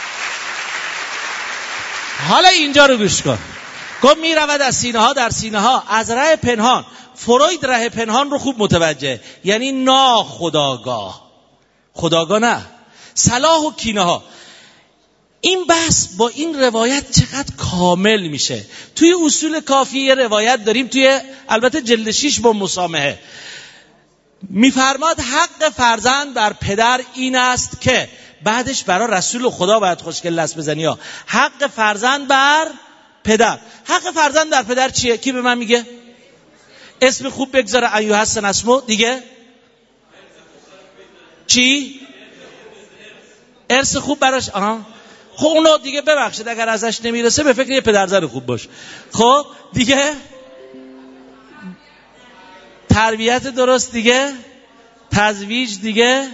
حالا اینجا رو گوش کن. گفت می رود از سینه ها در سینه ها، از ره پنهان. فروید ره پنهان رو خوب متوجه، یعنی ناخودآگاه، خودآگاه نه، صلاح و کینه ها. این بحث با این روایت چقدر کامل میشه. توی اصول کافی یه روایت داریم، توی البته جلد 6 با مسامحه میفرماد حق فرزند بر پدر این است که، بعدش برای رسول خدا باید خوشگل لس بزنی ها. حق فرزند بر پدر. حق فرزند بر پدر چیه؟ کی به من میگه؟ اسم خوب بگذاره ایو حسن اسمو. دیگه چی؟ ارث خوب براش. خب اونو دیگه ببخشید اگر ازش نمیرسه به فکر یه پدرزن خوب باش. خب دیگه تربیت درست، دیگه تزویج، دیگه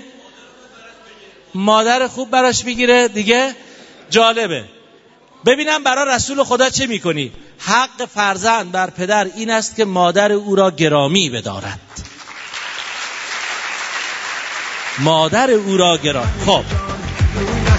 مادر خوب براش میگیره، دیگه جالبه. ببینم برای رسول خدا چه میکنی. حق فرزند بر پدر این است که مادر او را گرامی بدارد. مادر او را گرامی. خب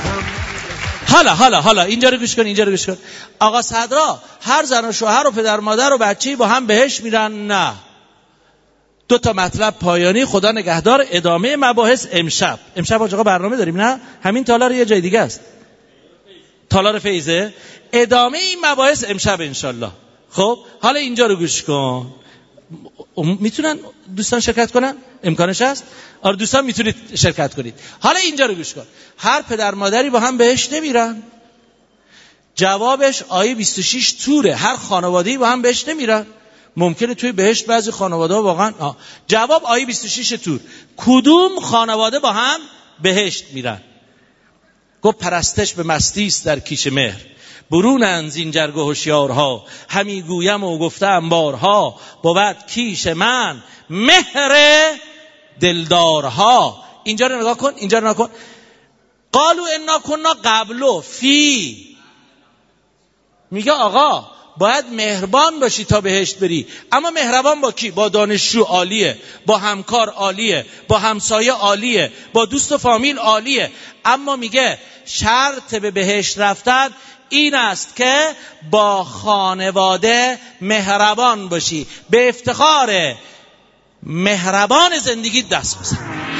حالا اینجا رو گوش کن. آقا صدرا هر زن و شوهر و پدر مادر و بچه‌ای با هم بهشت میرن؟ نه. 2 تا مطلب پایانی. خدا نگهدار. ادامه مباحث امشب آقا برنامه داریم؟ نه، همین تالار یه جای دیگه است، تالار فیضه. ادامه این مباحث امشب انشالله. خب حالا اینجا رو گوش کن. میتونن دوستان شرکت کنن؟ امکانش هست؟ آره دوستان میتونید شرکت کنید. حالا اینجا رو گوش کن. هر پدر مادری با هم بهشت نمیرن؟ جوابش آیه 26 توره. هر خانواده‌ای با هم بهشت نمیرن. ممکنه توی بهشت بعضی خانواده ها واقعا جواب آیه 26 تور. کدوم خانواده با هم بهشت میرن؟ گفت پرستش به مستی است در کیش مهر، برونند زین جرگه هوشیارها، همی گویم و گفتم بارها، بود کیش من مهر دلدارها. اینجا رو نگاه کن. قالو انا کنا قبلو فی. میگه آقا باید مهربان باشی تا بهشت بری. اما مهربان با کی؟ با دانشجو عالیه، با همکار عالیه، با همسایه عالیه، با دوست و فامیل عالیه. اما میگه شرط به بهشت رفتن این است که با خانواده مهربان باشی. به افتخار مهربان زندگی دست بزن.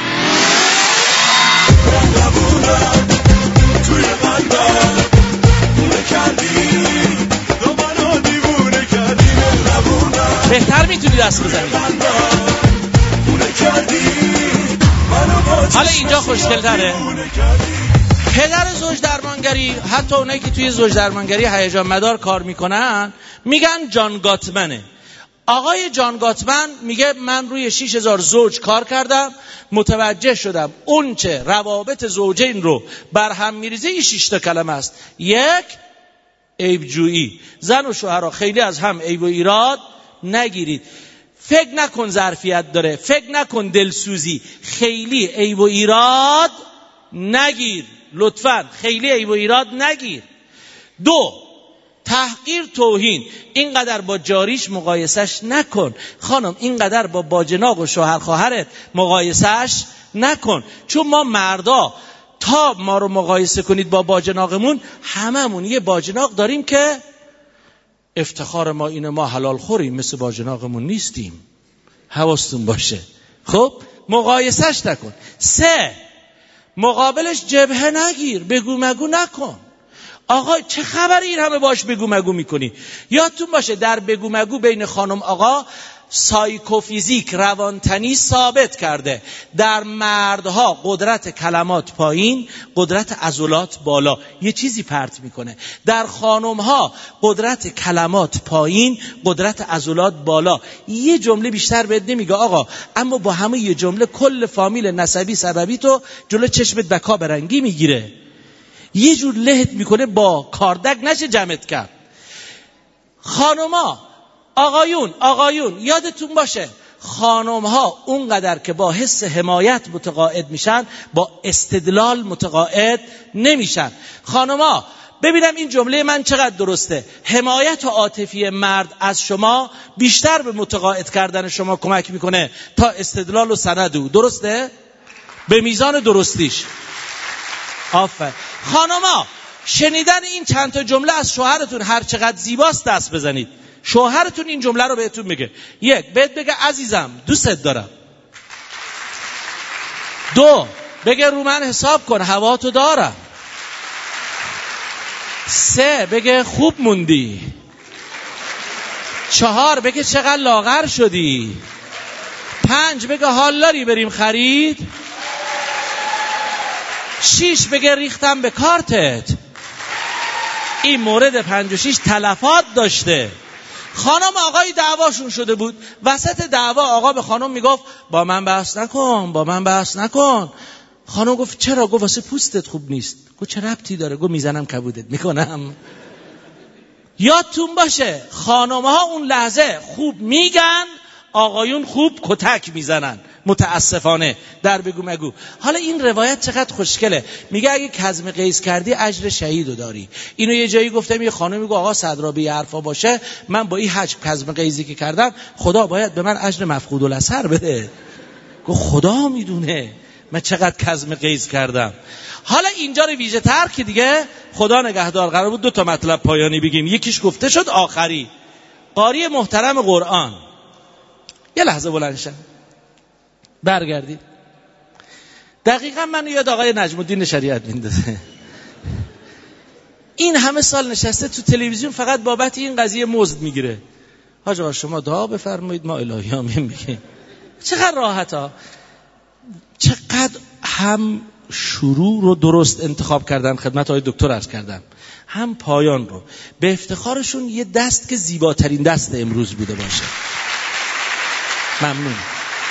توی قلبم کردی دوباره دیوونه کردی، بهتر میتونی دست بزنی. حالا اینجا خوشگل تره. پدر زوج درمانگری، حتی اونایی که توی زوج درمانگری هیجان مدار کار میکنن، میگن جان گاتمنه. آقای جان گاتمن میگه من روی 6000 زوج کار کردم، متوجه شدم اون چه روابط زوجین رو برهم میریزه این 6 تا کلمه است. 1 عیبجویی. زن و شوهرها خیلی از هم عیب و ایراد نگیرید. فکر نکن ظرفیت داره، فکر نکن دلسوزی، خیلی عیب و ایراد نگیر لطفاً، خیلی عیب و ایراد نگیر. 2 تحقیر توهین. اینقدر با جاریش مقایسش نکن. خانم اینقدر با باجناق و شوهر خواهرت مقایسش نکن. چون ما مردا تا ما رو مقایسه کنید با باجناقمون، هممون یه باجناق داریم که افتخار ما اینه ما حلال خوریم، مثل باجناقمون نیستیم. حواستون باشه. خب مقایسش نکن. 3 مقابلش جبهه نگیر، بگو مگو نکن. آقا چه خبری این همه باش بگو مگو میکنی؟ یادتون باشه در بگو مگو بین خانم آقا سایکوفیزیک روانتنی ثابت کرده در مردها قدرت کلمات پایین، قدرت عضلات بالا. یه چیزی پرت میکنه. در خانمها قدرت کلمات پایین، قدرت عضلات بالا. یه جمله بیشتر بهت نمیگه آقا، اما با همه یه جمله کل فامیل نسبی سببی تو جلو چشمت بکا برنگی میگیره. یه جور لهت میکنه با کاردک نشه جمعت کرد. خانوما آقایون یادتون باشه خانمها اونقدر که با حس حمایت متقاعد میشن با استدلال متقاعد نمیشن. خانمها ببینم این جمله من چقدر درسته. حمایت و عاطفی مرد از شما بیشتر به متقاعد کردن شما کمک میکنه تا استدلال و سند او. درسته؟ به میزان درستیش. آفرین. خانم‌ها شنیدن این چند تا جمله از شوهرتون هر چقدر زیباست دست بزنید. شوهرتون این جمله رو بهتون میگه. 1 بهت بگه عزیزم دوستت دارم. 2 بگه رو من حساب کن هواتو دارم. 3 بگه خوب موندی. 4 بگه چقدر لاغر شدی. 5 بگه حال داری بریم خرید. 6 بگه ریختم به کارتت. این مورد 5 و 6 تلفات داشته. خانم آقای دعواشون شده بود. وسط دعوا آقا به خانم میگفت با من بحث نکن. خانم گفت چرا؟ گفت واسه پوستت خوب نیست. گفت چه ربطی داره؟ گفت میزنم کبودت میکنم. یادتون باشه خانم‌ها اون لحظه خوب میگن، آقایون خوب کتک میزنن. متاسفانه در بگو مگو. حالا این روایت چقدر خوشگله. میگه اگه کظم قیس کردی اجر شهیدو داری. اینو یه جایی گفتم یه خانم میگه آقا صدرابی حرفا باشه، من با این حج کظم قیزی که کردم خدا باید به من اجر مفقود الاثر بده. گفت خدا میدونه من چقدر کظم غیظ کردم. حالا اینجا رو ویژه تر که دیگه خدا نگهدار قرار بود 2 مطلب پایانی بگیم، یکیش گفته شد، آخری قاری محترم قرآن. یه لحظه بلند شم برگردید. دقیقا من یاد آقای نجم الدین شریعت میندازه. این همه سال نشسته تو تلویزیون فقط بابت این قضیه مزد میگیره. حاج آقا شما دعا بفرمایید ما الهی آمین میگیم. چقدر راحت ها. چقدر هم شروع رو درست انتخاب کردن، خدمت آقای دکتر عرض کردم، هم پایان رو. به افتخارشون یه دست که زیباترین دست امروز بوده باشه. ممنون.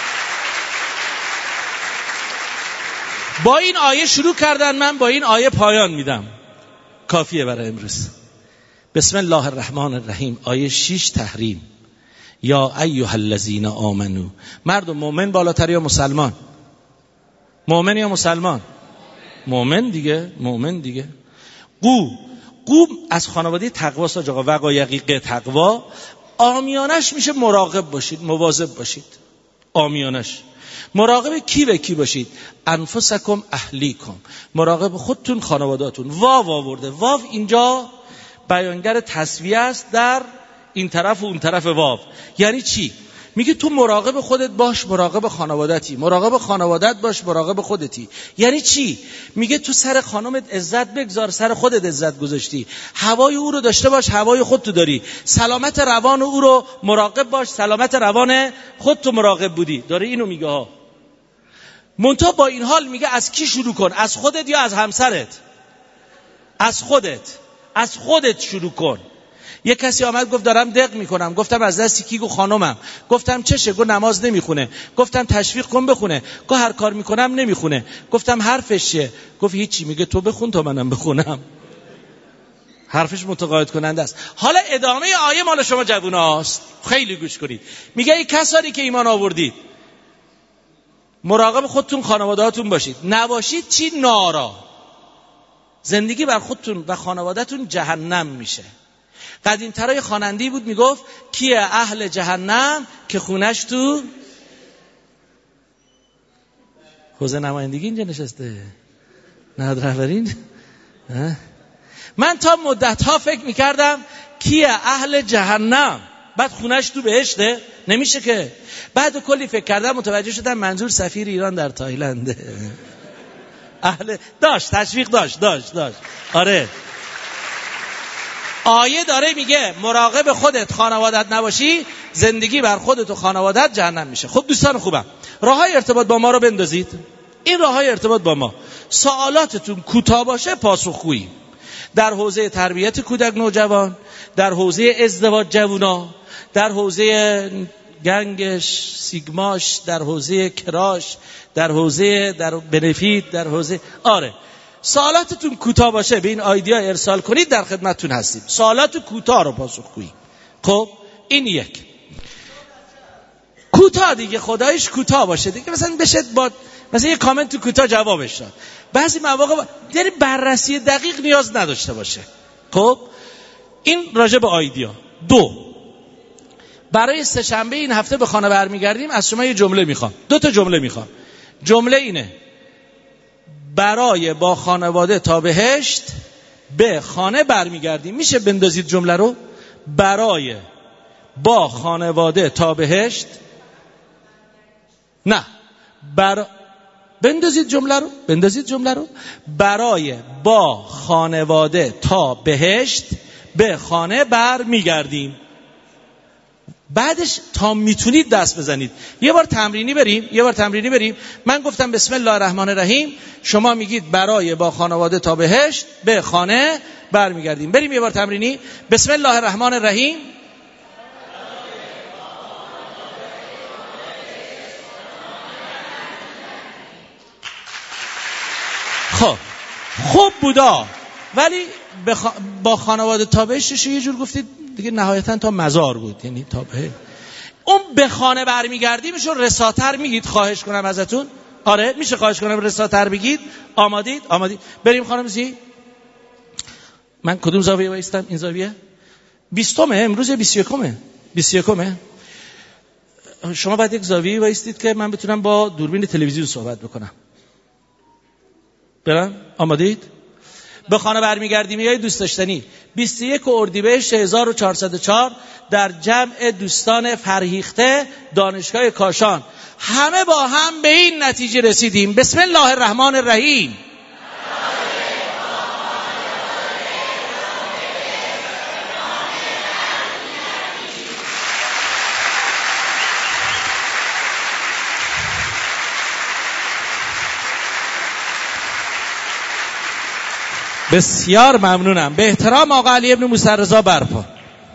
با این آیه شروع کردن، من با این آیه پایان میدم، کافیه برای امروز. بسم الله الرحمن الرحیم. آیه 6 تحریم. یا ایها الذین آمنو. مردم مومن بالاتر یا مسلمان؟ مومن یا مسلمان؟ مومن دیگه. مومن دیگه. قو از خانواده تقوا است آقا. وقایقیق تقوا عامیانش میشه مراقب باشید، مواظب باشید. عامیانش مراقب کی به کی باشید؟ انفسکم اهلیکم. مراقب خودتون، خانوادهاتون. واو آورده. واو اینجا بیانگر تسویه است در این طرف و اون طرف واو. یعنی چی؟ میگه تو مراقب خودت باش، مراقب خانوادتی. مراقب خانوادت باش، مراقب خودتی. یعنی چی؟ میگه تو سر خانمت عزت بگذار، سر خودت عزت گذاشتی. هوای او رو داشته باش، هوای خودت داری. سلامت روان او رو مراقب باش، سلامت روان خودت مراقب بودی. داره اینو میگه ها. منتها با این حال میگه از کی شروع کن؟ از خودت یا از همسرت؟ از خودت. از خودت شروع کن. یک کسی آمد گفت دارم دق میکنم. گفتم از دستی کی؟ گفت خانومم. گفتم چشه؟ گفت نماز نمیخونه. گفتم تشویق کن بخونه. گفت هر کار میکنم نمیخونه. گفتم حرفش چیه؟ گفت هیچی. میگه تو بخون تا منم بخونم. حرفش متقاعد کننده است. حالا ادامه آیه مال شما جووناست، خیلی گوش کنید. میگه ای کسانی که ایمان آوردید مراقب خودتون، خانوادهاتون باشید. نباشید چی؟ نارا. زندگی بر خودتون و خانوادهتون جهنم میشه. قدیم‌ترای خواننده‌ای بود میگفت کیه اهل جهنم که خونش تو حوزه نمایندگی اینجا نشسته، نهاد رهبری. من تا مدت‌ها فکر میکردم کیه اهل جهنم بعد خونش تو بهشته. نمیشه که. بعد کلی فکر کردم متوجه شدم منظور سفیر ایران در تایلند. اهل داشت، تشویق داشت. آره. آیه داره میگه مراقب خودت، خانوادت نباشی، زندگی بر خودت و خانوادت جهنم میشه. خب دوستان خوبم، راههای ارتباط با ما رو بندازید. این راههای ارتباط با ما، سوالاتتون کوتاه باشه پاسخگویی. در حوزه تربیت کودک نوجوان، در حوزه ازدواج جوونا، در حوزه گنگش سیگماش، در حوزه کراش، در حوزه در بنفیت، در حوزه سوالاتتون کوتاه باشه، به این آیدیا ارسال کنید، در خدمتتون هستیم. سوالات کوتاه رو پاسخگویی. خب این یک. کوتاه دیگه، خدایش کوتاه باشه دیگه. مثلا بشه با مثلا یه کامنت کوتاه جوابش داد. بعضی مواقع یعنی بررسی دقیق نیاز نداشته باشه. خب این راجع به آیدیا. 2 برای سه‌شنبه این هفته به خانه برمیگردیم. از شما یه جمله میخوام، 2 تا جمله میخوام. جمله اینه: برای با خانواده تا بهشت به خانه برمیگردیم. میشه بندازید جمله رو؟ برای با خانواده تا بهشت. نه، بندازید جمله رو. برای با خانواده تا بهشت به خانه برمیگردیم. بعدش تا میتونید دست بزنید. یه بار تمرینی بریم. من گفتم بسم الله الرحمن الرحیم، شما میگید برای با خانواده تا بهشت به خانه برمیگردیم. بریم یه بار تمرینی. بسم الله الرحمن الرحیم. خب خوب بودا، ولی با خانواده تا بهشتش یه جور گفتید دیگه، نهایتا تا مزار بود. یعنی تا به اون به خانه برمیگردیم میشه رساتر میگید. خواهش کنم ازتون. آره میشه خواهش کنم رساتر بگید. آمادید؟ بریم خانم زی. من کدوم زاویه وایستم؟ این زاویه 20 امروز 21 شما باید یک زاویه وایستید که من بتونم با دوربین تلویزیون صحبت بکنم. برم؟ آمادید؟ به خانه برمیگردیم یا دوست داشتنی 21 اردیبهشت 1404 در جمع دوستان فرهیخته دانشگاه کاشان همه با هم به این نتیجه رسیدیم. بسم الله الرحمن الرحیم. بسیار ممنونم. به احترام آقا علی ابن موسی رضا برپا.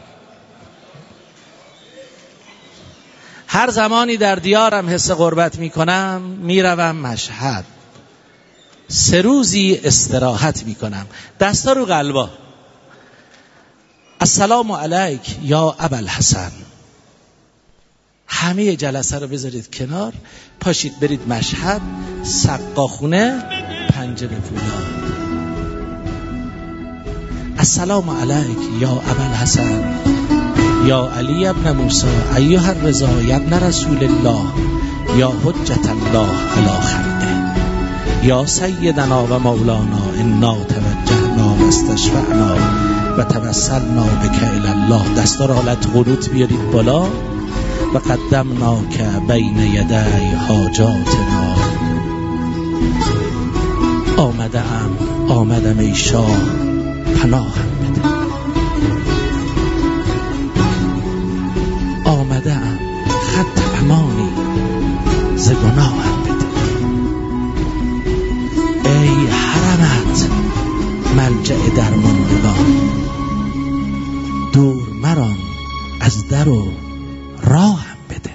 هر زمانی در دیارم حس غربت می کنم می روم مشهد، 3 روزی استراحت می کنم. دستا رو قلبا. السلام علیک یا ابوالحسن. همه جلسه رو بذارید کنار، پاشید برید مشهد، سقاخونه، پنجره پویا. السلام علیک یا ابوالحسن یا علی ابن موسی ایها الرضا یا ابن رسول الله یا حجت الله علی خلقه یا سیدنا و مولانا انا توجهنا و استشفعنا و توسلنا بک الی الله. دستار حالت قنوت بیارید بالا. و قدمناک بین یدی حاجاتنا. آمدم ای شاه پناهم بده. آمدم خط امانی ز گناهم بده. ای حرمت ملجأ درماندگان، دور مران از در و راهم بده.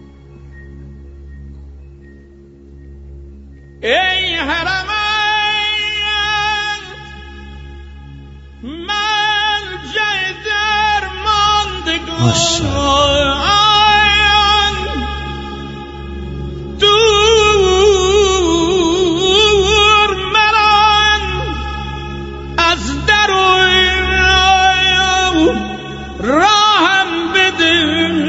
ای حرمت ملجأ درماندگان، دور مران از در و راهم بده.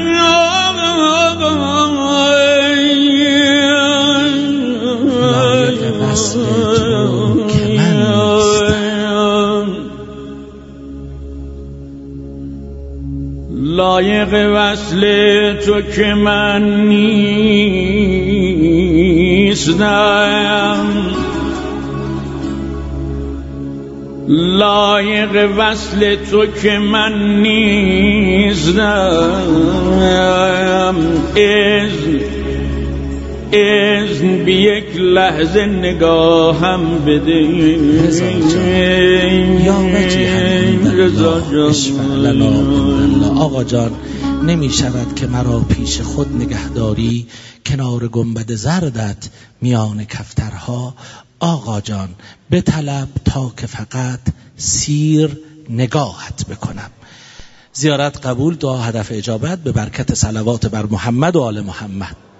لایق وصل تو که من نیستم، لایق وصل تو که من نیستم. اذن بی یک لحظه نگاهم بده. رضا جان آقا جان، نمی شود که مرا پیش خود نگهداری کنار گنبد زردت میان کفترها. آقا جان بطلب تا که فقط سیر نگاهت بکنم. زیارت قبول، دعا هدف اجابت، به برکت صلوات بر محمد و آل محمد.